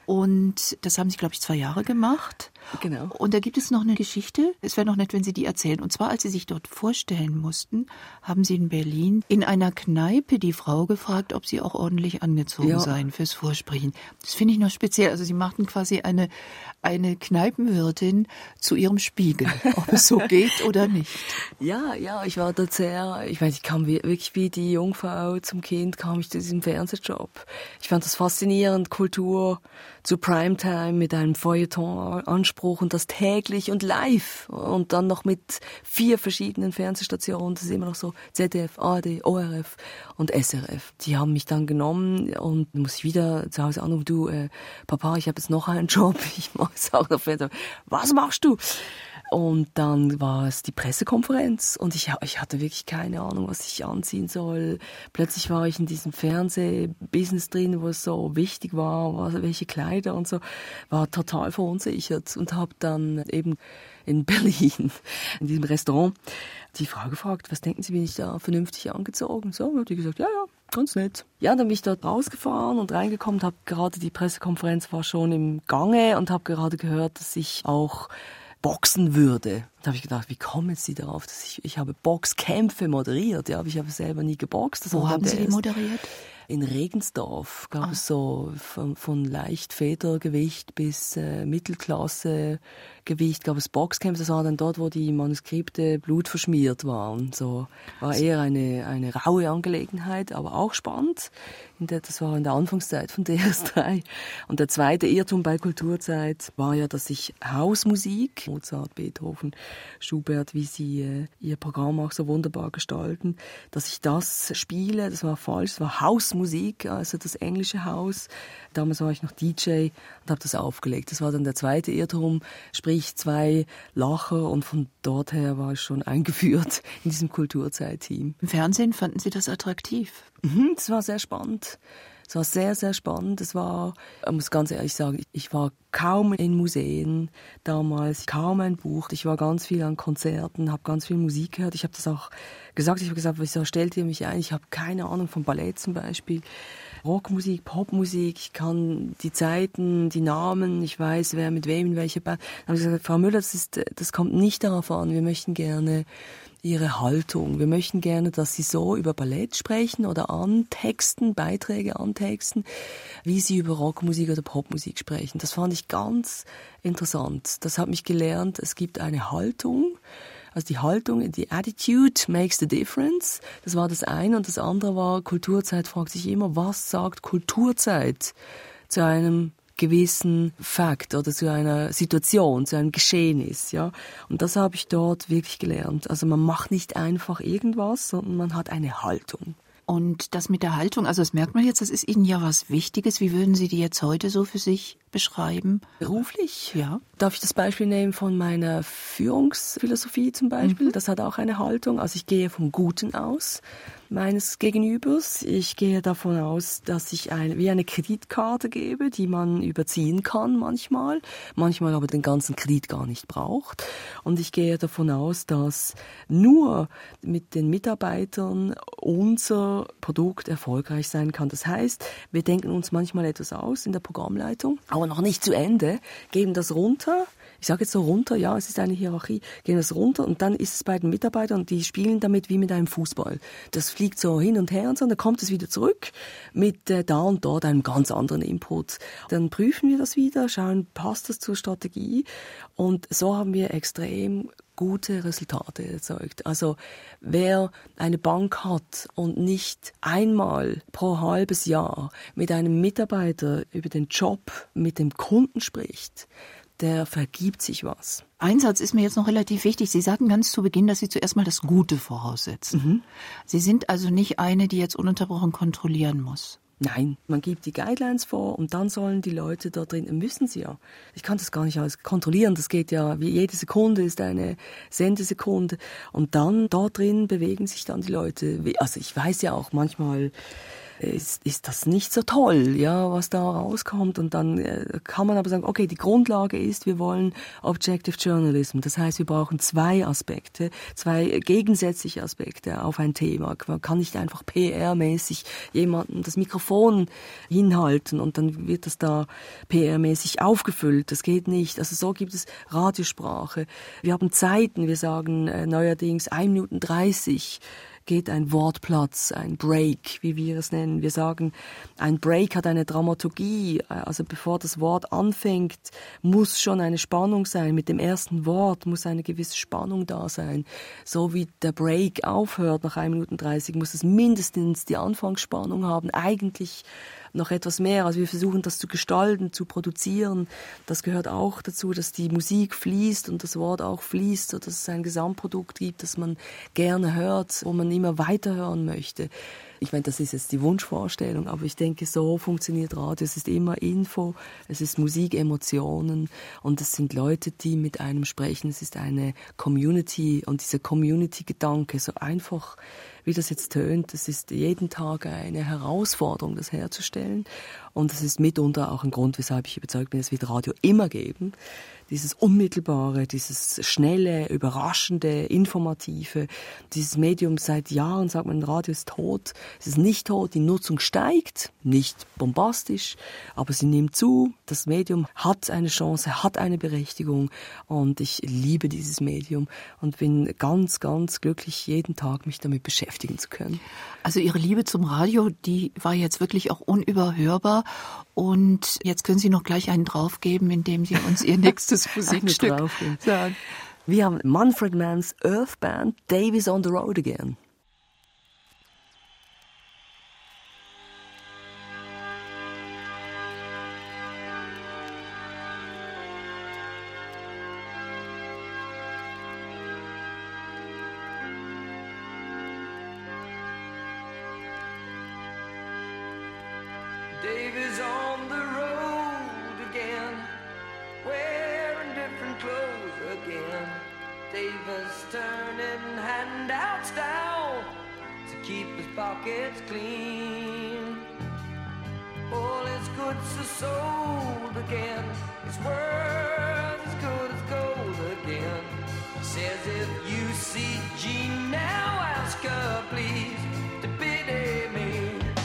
Und das haben Sie, glaube ich, zwei Jahre gemacht. Genau. Und da gibt es noch eine Geschichte. Es wäre noch nett, wenn Sie die erzählen. Und zwar, als Sie sich dort vorstellen mussten, haben Sie in Berlin in einer Kneipe die Frau gefragt, ob sie auch ordentlich angezogen ja. seien fürs Vorsprechen. Das finde ich noch speziell. Also Sie machten quasi eine, eine Kneipenwirtin zu ihrem Spiegel, ob es so geht oder nicht. Ja, ja, ich war dort sehr, ich meine, ich kam wirklich wie die Jungfrau zum Kind, kam ich zu diesem Fernsehjob. Ich fand das faszinierend, Kultur zu Primetime mit einem Feuilleton-Anspruch und das täglich und live und dann noch mit vier verschiedenen Fernsehstationen, das ist immer noch so Z D F, A R D, O R F und S R F. Die haben mich dann genommen und muss ich wieder zu Hause anrufen, du, äh, Papa, ich habe jetzt noch einen Job, ich mache es auch noch Fernsehen. Was machst du? Und dann war es die Pressekonferenz und ich, ich hatte wirklich keine Ahnung, was ich anziehen soll. Plötzlich war ich in diesem Fernsehbusiness drin, wo es so wichtig war, was, welche Kleider und so. War total verunsichert und habe dann eben in Berlin, in diesem Restaurant, die Frau gefragt, was denken Sie, bin ich da vernünftig angezogen? So, und hat die gesagt, ja, ja, ganz nett. Ja, dann bin ich dort rausgefahren und reingekommen, habe gerade, die Pressekonferenz war schon im Gange und habe gerade gehört, dass ich auch boxen würde. Da habe ich gedacht, wie kommen Sie darauf, dass ich, ich habe Boxkämpfe moderiert, ja, aber ich habe selber nie geboxt. Das Wo haben Sie die moderiert? In Regensdorf, glaube ich, so von, von leicht Federgewicht bis äh, Mittelklasse Gewicht gab es Boxcamps, das war dann dort, wo die Manuskripte blutverschmiert waren. So war eher eine, eine raue Angelegenheit, aber auch spannend. In der, das war in der Anfangszeit von D S drei. Und der zweite Irrtum bei Kulturzeit war ja, dass ich Hausmusik, Mozart, Beethoven, Schubert, wie sie äh, ihr Programm auch so wunderbar gestalten, dass ich das spiele, das war falsch, es war Hausmusik, also das englische Haus. Damals war ich noch D J und habe das aufgelegt. Das war dann der zweite Irrtum, sprich zwei Lacher, und von dort her war ich schon eingeführt in diesem Kulturzeit-Team. Im Fernsehen fanden Sie das attraktiv? Mhm, das war sehr spannend. Es war sehr, sehr spannend. Es war, ich muss ganz ehrlich sagen, ich war kaum in Museen damals, kaum ein Buch. Ich war ganz viel an Konzerten, habe ganz viel Musik gehört. Ich habe das auch gesagt, ich habe gesagt, wieso stellt ihr mich ein? Ich habe keine Ahnung von Ballett zum Beispiel. Rockmusik, Popmusik, ich kann die Zeiten, die Namen, ich weiß, wer mit wem in welcher Band. Dann habe ich gesagt, Frau Müller, das, ist, das kommt nicht darauf an, wir möchten gerne Ihre Haltung. Wir möchten gerne, dass Sie so über Ballett sprechen oder antexten, Beiträge antexten, wie Sie über Rockmusik oder Popmusik sprechen. Das fand ich ganz interessant. Das hat mich gelernt, es gibt eine Haltung. Also die Haltung, die Attitude makes the difference. Das war das eine. Und das andere war, Kulturzeit fragt sich immer, was sagt Kulturzeit zu einem gewissen Fakt oder zu einer Situation, zu einem Geschehnis, ja. Und das habe ich dort wirklich gelernt. Also man macht nicht einfach irgendwas, sondern man hat eine Haltung. Und das mit der Haltung, also das merkt man jetzt, das ist Ihnen ja was Wichtiges. Wie würden Sie die jetzt heute so für sich beschreiben? Beruflich? Ja. Darf ich das Beispiel nehmen von meiner Führungsphilosophie zum Beispiel? Mhm. Das hat auch eine Haltung. Also ich gehe vom Guten aus meines Gegenübers. Ich gehe davon aus, dass ich eine, wie eine Kreditkarte gebe, die man überziehen kann manchmal, manchmal aber den ganzen Kredit gar nicht braucht. Und ich gehe davon aus, dass nur mit den Mitarbeitern unser Produkt erfolgreich sein kann. Das heißt, wir denken uns manchmal etwas aus in der Programmleitung, aber noch nicht zu Ende, geben das runter. Ich sage jetzt so runter, ja, es ist eine Hierarchie, gehen das runter und dann ist es bei den Mitarbeitern und die spielen damit wie mit einem Fußball. Das fliegt so hin und her und so, und dann kommt es wieder zurück mit äh, da und dort einem ganz anderen Input. Dann prüfen wir das wieder, schauen, passt das zur Strategie, und so haben wir extrem gute Resultate erzeugt. Also wer eine Bank hat und nicht einmal pro halbes Jahr mit einem Mitarbeiter über den Job mit dem Kunden spricht, der vergibt sich was. Ein Satz ist mir jetzt noch relativ wichtig. Sie sagten ganz zu Beginn, dass Sie zuerst mal das Gute voraussetzen. Mhm. Sie sind also nicht eine, die jetzt ununterbrochen kontrollieren muss. Nein, man gibt die Guidelines vor und dann sollen die Leute da drin, müssen sie ja. Ich kann das gar nicht alles kontrollieren, das geht ja, wie jede Sekunde ist eine Sendesekunde. Und dann da drin bewegen sich dann die Leute. Also ich weiß ja auch manchmal, Ist, ist das nicht so toll, ja, was da rauskommt. Und dann äh, kann man aber sagen, okay, die Grundlage ist, wir wollen Objective Journalism. Das heißt, wir brauchen zwei Aspekte, zwei gegensätzliche Aspekte auf ein Thema. Man kann nicht einfach P R-mäßig jemandem das Mikrofon hinhalten und dann wird das da P R-mäßig aufgefüllt. Das geht nicht. Also so gibt es Radiosprache. Wir haben Zeiten, wir sagen äh, neuerdings eine Minute dreißig. Geht ein Wortplatz, ein Break, wie wir es nennen. Wir sagen, ein Break hat eine Dramaturgie. Also bevor das Wort anfängt, muss schon eine Spannung sein. Mit dem ersten Wort muss eine gewisse Spannung da sein. So wie der Break aufhört nach eine Minute dreißig, muss es mindestens die Anfangsspannung haben. Eigentlich noch etwas mehr. Also wir versuchen das zu gestalten, zu produzieren. Das gehört auch dazu, dass die Musik fließt und das Wort auch fließt, sodass es ein Gesamtprodukt gibt, das man gerne hört, wo man immer weiterhören möchte. Ich meine, das ist jetzt die Wunschvorstellung, aber ich denke, so funktioniert Radio. Es ist immer Info, es ist Musik, Emotionen und es sind Leute, die mit einem sprechen. Es ist eine Community und dieser Community-Gedanke, so einfach wie das jetzt tönt, es ist jeden Tag eine Herausforderung, das herzustellen. Und es ist mitunter auch ein Grund, weshalb ich überzeugt bin, es wird Radio immer geben. Dieses Unmittelbare, dieses Schnelle, Überraschende, Informative, dieses Medium seit Jahren, sagt man, Radio ist tot. Es ist nicht tot, die Nutzung steigt, nicht bombastisch, aber sie nimmt zu. Das Medium hat eine Chance, hat eine Berechtigung und ich liebe dieses Medium und bin ganz, ganz glücklich, jeden Tag mich damit beschäftigen zu können. Also Ihre Liebe zum Radio, die war jetzt wirklich auch unüberhörbar. wunderbar. Und jetzt können Sie noch gleich einen draufgeben, indem Sie uns Ihr nächstes Musikstück sagen. Wir haben Manfred Mann's Earth Band, Davy's on the Road Again. Davy's on the road again, wearing different clothes again. Davy's turning handouts down to keep his pockets clean. All his goods are sold again, his worth as good as gold again. He says if you see Jean now, ask her please to pity me.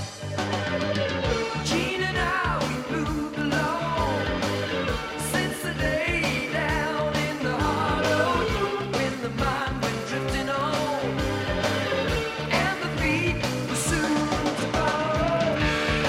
Jean and I, we moved along since the day down in the hollow when the mind went drifting on and the feet were soon to follow.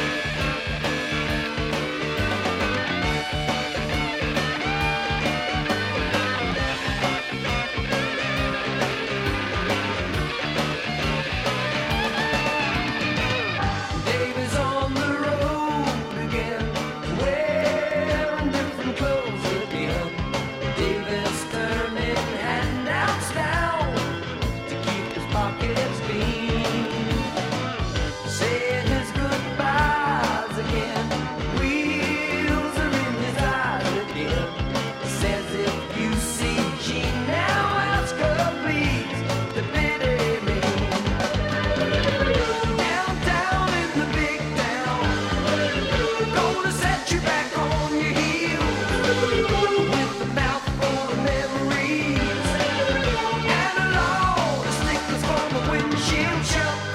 Davy's on the road again, wearing different clothes again. Davy's turning handouts down to keep his pockets clean. Saying his goodbyes again, wheels are in his eyes again. Says if you see Jean now, ask her please to pity me. Downtown in the big town, gonna set you back on your heels with a mouth full of memories and a load of stickers from a windshield shut.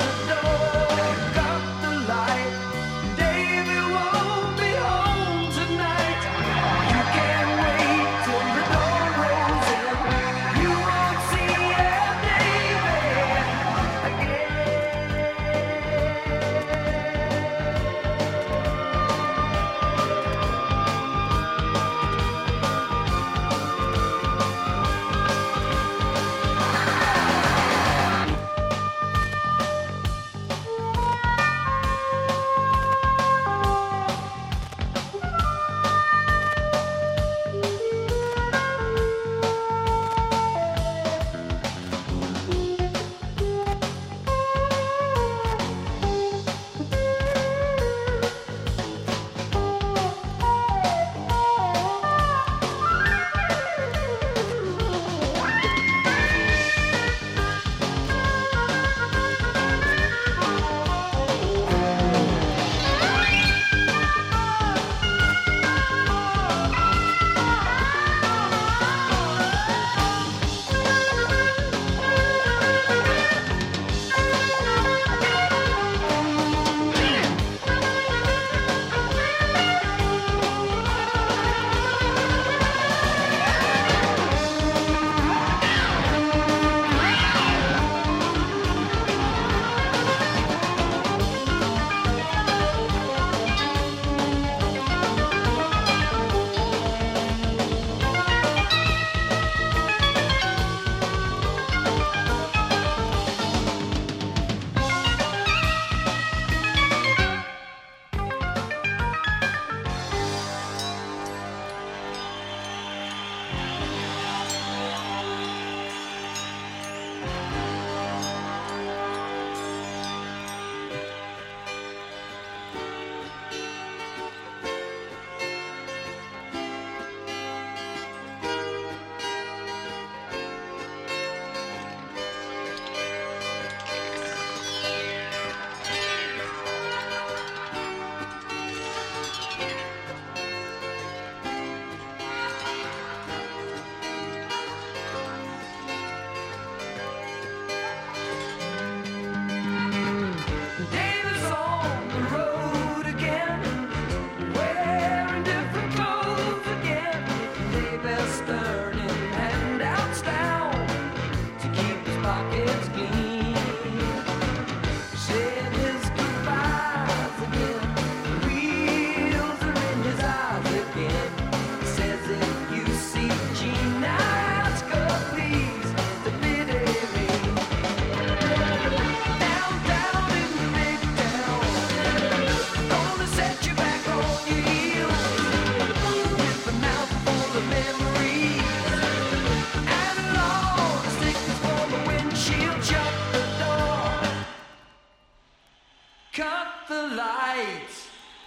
cut the lights.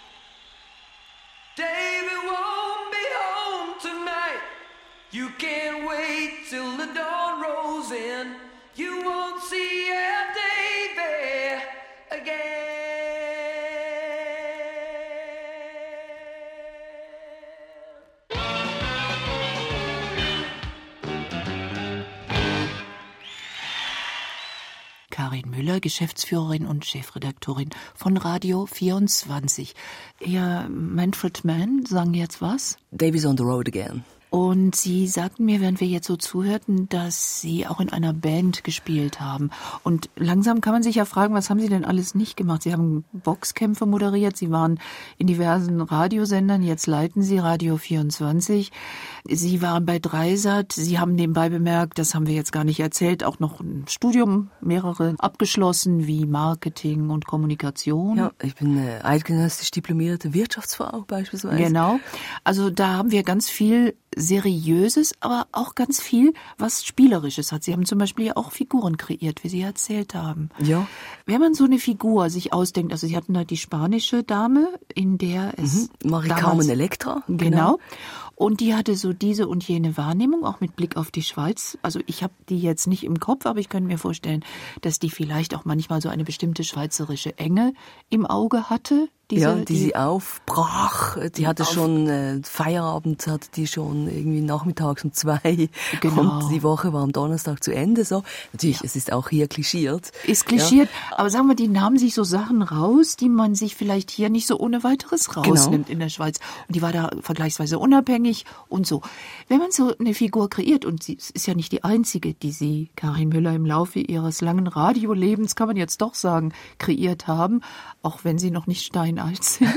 David won't be home tonight. You can't wait till the dawn rolls in. You won't see a Davy again. Karin Müller, Geschäftsführerin und Chefredaktorin von Radio vierundzwanzig. Ihr Manfred Mann sang jetzt was? Davy's on the road again. Und Sie sagten mir, während wir jetzt so zuhörten, dass Sie auch in einer Band gespielt haben. Und langsam kann man sich ja fragen, was haben Sie denn alles nicht gemacht? Sie haben Boxkämpfe moderiert, Sie waren in diversen Radiosendern, jetzt leiten Sie Radio vierundzwanzig. Sie waren bei Dreisat, Sie haben nebenbei bemerkt, das haben wir jetzt gar nicht erzählt, auch noch ein Studium, mehrere abgeschlossen, wie Marketing und Kommunikation. Ja, ich bin äh, eidgenössisch diplomierte Wirtschaftsfrau beispielsweise. Genau, also da haben wir ganz viel Seriöses, aber auch ganz viel, was Spielerisches hat. Sie haben zum Beispiel ja auch Figuren kreiert, wie Sie erzählt haben. Ja. Wenn man so eine Figur sich ausdenkt, also Sie hatten da die spanische Dame, in der es Mhm. Marie Carmen Electra. Genau. Genau. Und die hatte so diese und jene Wahrnehmung, auch mit Blick auf die Schweiz. Also ich habe die jetzt nicht im Kopf, aber ich könnte mir vorstellen, dass die vielleicht auch manchmal so eine bestimmte schweizerische Enge im Auge hatte. Diese, ja, die, die sie aufbrach. Die, die hatte auf schon äh, Feierabend, hatte die schon irgendwie nachmittags um zwei. Genau. Und die Woche war am Donnerstag zu Ende. So natürlich, ja. Es ist auch hier klischiert. Ist klischiert, ja. Aber sagen wir, die nahmen sich so Sachen raus, die man sich vielleicht hier nicht so ohne weiteres rausnimmt, genau, in der Schweiz. Und die war da vergleichsweise unabhängig und so. Wenn man so eine Figur kreiert, und sie ist ja nicht die einzige, die Sie, Karin Müller, im Laufe ihres langen Radiolebens, kann man jetzt doch sagen, kreiert haben, auch wenn sie noch nicht steinalt sind.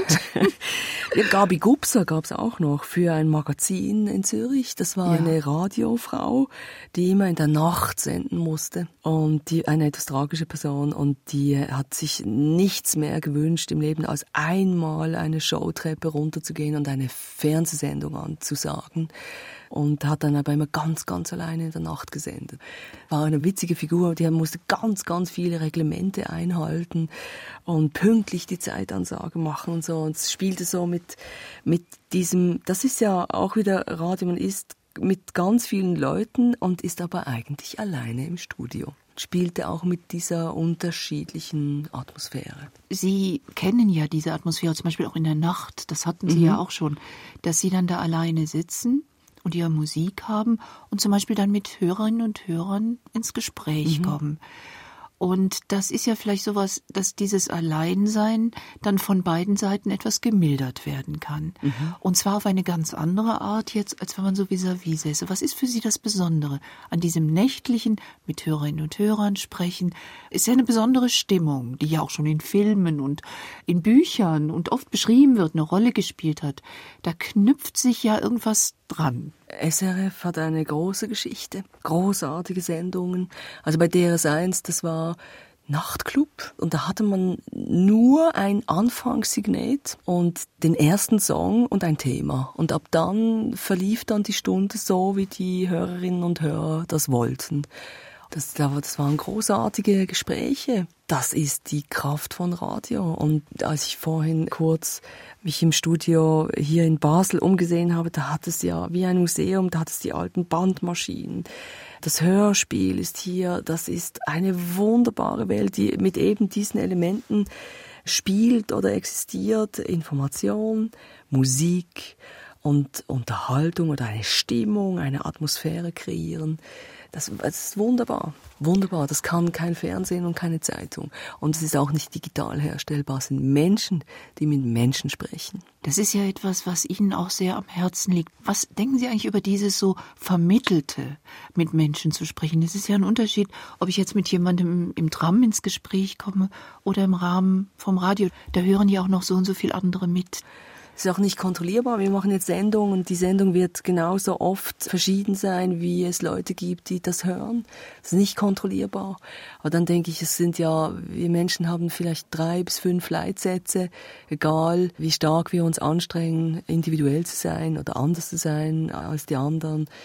Ja, Gabi Gubser gab es auch noch für ein Magazin in Zürich. Das war ja eine Radiofrau, die immer in der Nacht senden musste. Und die eine etwas tragische Person. Und die hat sich nichts mehr gewünscht im Leben, als einmal eine Showtreppe runterzugehen und eine Fernsehsendung anzusagen. Und hat dann aber immer ganz, ganz alleine in der Nacht gesendet. War eine witzige Figur, die musste ganz, ganz viele Reglemente einhalten und pünktlich die Zeitansage machen und so. Und es spielte so mit, mit diesem, das ist ja auch wieder Radio, man ist mit ganz vielen Leuten und ist aber eigentlich alleine im Studio. Spielte auch mit dieser unterschiedlichen Atmosphäre. Sie kennen ja diese Atmosphäre, zum Beispiel auch in der Nacht, das hatten Sie mhm. ja auch schon, dass Sie dann da alleine sitzen und ihre Musik haben und zum Beispiel dann mit Hörerinnen und Hörern ins Gespräch mhm. kommen. Und das ist ja vielleicht sowas, dass dieses Alleinsein dann von beiden Seiten etwas gemildert werden kann. Mhm. Und zwar auf eine ganz andere Art jetzt, als wenn man so vis-à-vis säße. Was ist für Sie das Besondere an diesem nächtlichen mit Hörerinnen und Hörern sprechen? Ist ja eine besondere Stimmung, die ja auch schon in Filmen und in Büchern und oft beschrieben wird, eine Rolle gespielt hat. Da knüpft sich ja irgendwas dran. S R F hat eine große Geschichte, großartige Sendungen. Also bei D R S eins, das war Nachtclub und da hatte man nur ein Anfangssignet und den ersten Song und ein Thema. Und ab dann verlief dann die Stunde so, wie die Hörerinnen und Hörer das wollten. Das, das waren großartige Gespräche. Das ist die Kraft von Radio. Und als ich vorhin kurz mich im Studio hier in Basel umgesehen habe, da hat es ja wie ein Museum, da hat es die alten Bandmaschinen. Das Hörspiel ist hier, das ist eine wunderbare Welt, die mit eben diesen Elementen spielt oder existiert. Information, Musik und Unterhaltung oder eine Stimmung, eine Atmosphäre kreieren. Das, das ist wunderbar, wunderbar. Das kann kein Fernsehen und keine Zeitung. Und es ist auch nicht digital herstellbar. Es sind Menschen, die mit Menschen sprechen. Das ist ja etwas, was Ihnen auch sehr am Herzen liegt. Was denken Sie eigentlich über dieses so Vermittelte, mit Menschen zu sprechen? Das ist ja ein Unterschied, ob ich jetzt mit jemandem im Tram ins Gespräch komme oder im Rahmen vom Radio. Da hören ja auch noch so und so viele andere mit. Es ist auch nicht kontrollierbar. Wir machen jetzt Sendung und die Sendung wird genauso oft verschieden sein, wie es Leute gibt, die das hören. Es ist nicht kontrollierbar. Aber dann denke ich, es sind ja, wir Menschen haben vielleicht drei bis fünf Leitsätze, egal wie stark wir uns anstrengen, individuell zu sein oder anders zu sein als die anderen.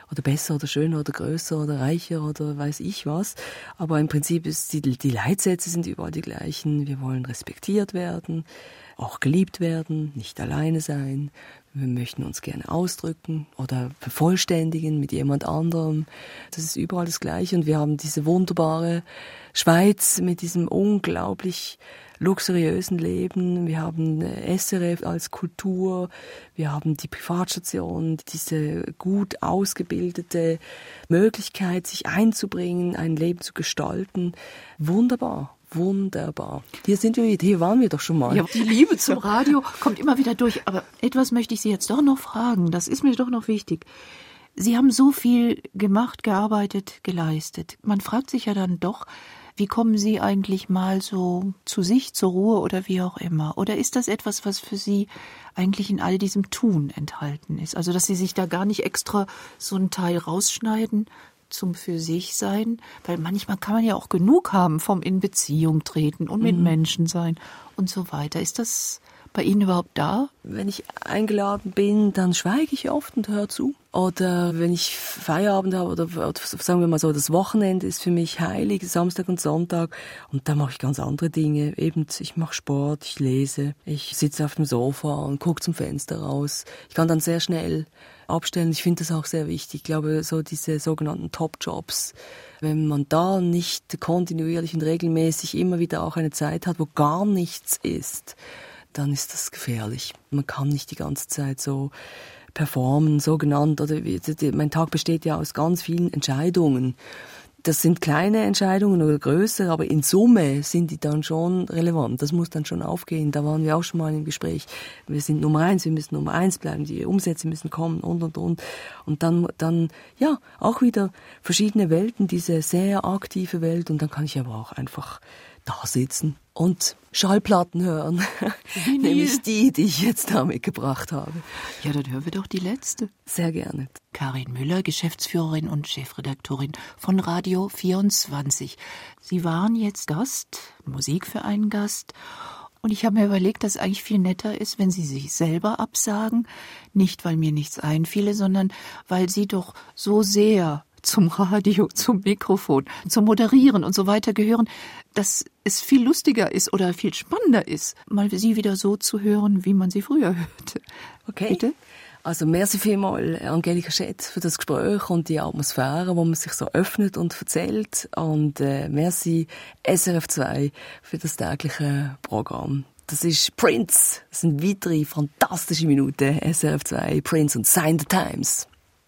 oder besser oder schöner oder größer oder reicher oder weiß ich was. Aber im Prinzip ist die, die Leitsätze sind überall die gleichen. Wir wollen respektiert werden, auch geliebt werden, nicht alleine sein. Wir möchten uns gerne ausdrücken oder vervollständigen mit jemand anderem. Das ist überall das Gleiche. Und wir haben diese wunderbare Schweiz mit diesem unglaublich luxuriösen Leben. Wir haben S R F als Kultur. Wir haben die Privatstation, diese gut ausgebildete Möglichkeit, sich einzubringen, ein Leben zu gestalten. Wunderbar. Wunderbar. Hier sind wir, hier waren wir doch schon mal. Ja, die Liebe zum Radio kommt immer wieder durch. Aber etwas möchte ich Sie jetzt doch noch fragen. Das ist mir doch noch wichtig. Sie haben so viel gemacht, gearbeitet, geleistet. Man fragt sich ja dann doch, wie kommen Sie eigentlich mal so zu sich, zur Ruhe oder wie auch immer? Oder ist das etwas, was für Sie eigentlich in all diesem Tun enthalten ist? Also, dass Sie sich da gar nicht extra so einen Teil rausschneiden zum für sich sein, weil manchmal kann man ja auch genug haben vom in Beziehung treten und mit mhm. Menschen sein und so weiter. Ist das bei Ihnen überhaupt da? Wenn ich eingeladen bin, dann schweige ich oft und höre zu. Oder wenn ich Feierabend habe, oder, oder sagen wir mal so, das Wochenende ist für mich heilig, Samstag und Sonntag. Und da mache ich ganz andere Dinge. Eben, ich mache Sport, ich lese, ich sitze auf dem Sofa und gucke zum Fenster raus. Ich kann dann sehr schnell abstellen. Ich finde das auch sehr wichtig. Ich glaube, so diese sogenannten Top-Jobs, wenn man da nicht kontinuierlich und regelmäßig immer wieder auch eine Zeit hat, wo gar nichts ist, dann ist das gefährlich. Man kann nicht die ganze Zeit so performen, so genannt. Oder mein Tag besteht ja aus ganz vielen Entscheidungen. Das sind kleine Entscheidungen oder größere, aber in Summe sind die dann schon relevant. Das muss dann schon aufgehen. Da waren wir auch schon mal im Gespräch. Wir sind Nummer eins, wir müssen Nummer eins bleiben, die Umsätze müssen kommen und, und, und. Und dann, dann, ja, auch wieder verschiedene Welten, diese sehr aktive Welt. Und dann kann ich aber auch einfach da sitzen und Schallplatten hören, nämlich die, die ich jetzt da mitgebracht habe. Ja, dann hören wir doch die letzte. Sehr gerne. Karin Müller, Geschäftsführerin und Chefredaktorin von Radio vierundzwanzig. Sie waren jetzt Gast, Musik für einen Gast. Und ich habe mir überlegt, dass es eigentlich viel netter ist, wenn Sie sich selber absagen. Nicht, weil mir nichts einfiele, sondern weil Sie doch so sehr zum Radio, zum Mikrofon, zum Moderieren und so weiter gehören, dass es viel lustiger ist oder viel spannender ist, mal Sie wieder so zu hören, wie man Sie früher hörte. Okay. Bitte? Also merci vielmals, Angelika Schett, für das Gespräch und die Atmosphäre, wo man sich so öffnet und erzählt. Und äh, merci S R F zwei für das tägliche Programm. Das ist Prince. Das sind weitere fantastische Minuten. S R F zwei, Prince und Sign the Times.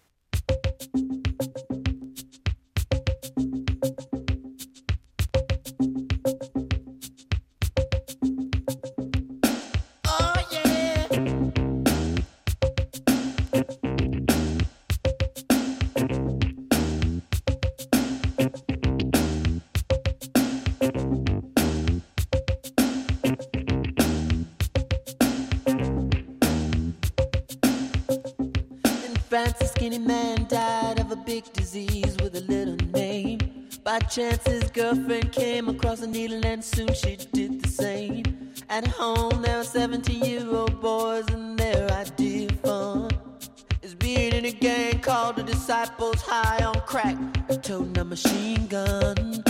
France, a skinny man died of a big disease with a little name. By chance his girlfriend came across a needle and soon she did the same. At home there were seventeen-year-old boys and their idea of fun is being in a gang called the Disciples, high on crack, and toting a machine gun.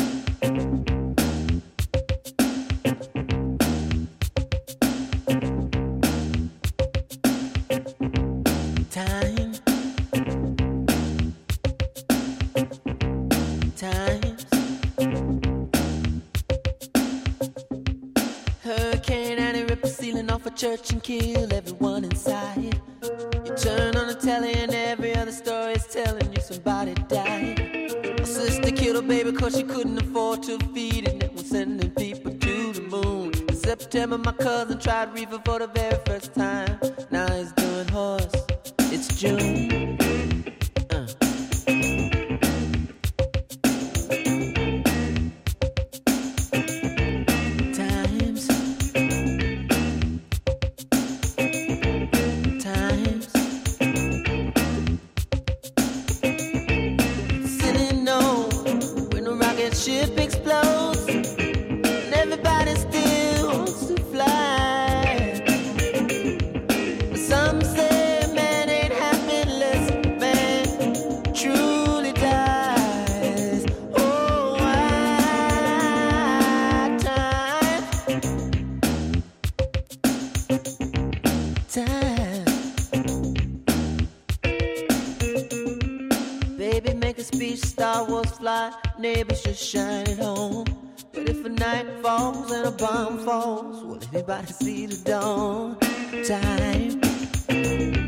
Time, times, Hurricane Annie ripped the ceiling off a church and killed everyone inside. You turn on the telly and every other story is telling you somebody died. My sister killed her baby cause she couldn't afford to feed it, and it was sending people to the moon. In September my cousin tried reefer for the very first time. Now he's doing horse. It's June. Uh. Times. Times. Sitting on when a rocket ship explodes and everybody still wants to fly. star was fly, neighbors just shine it home. But if a night falls and a bomb falls, will anybody see the dawn time?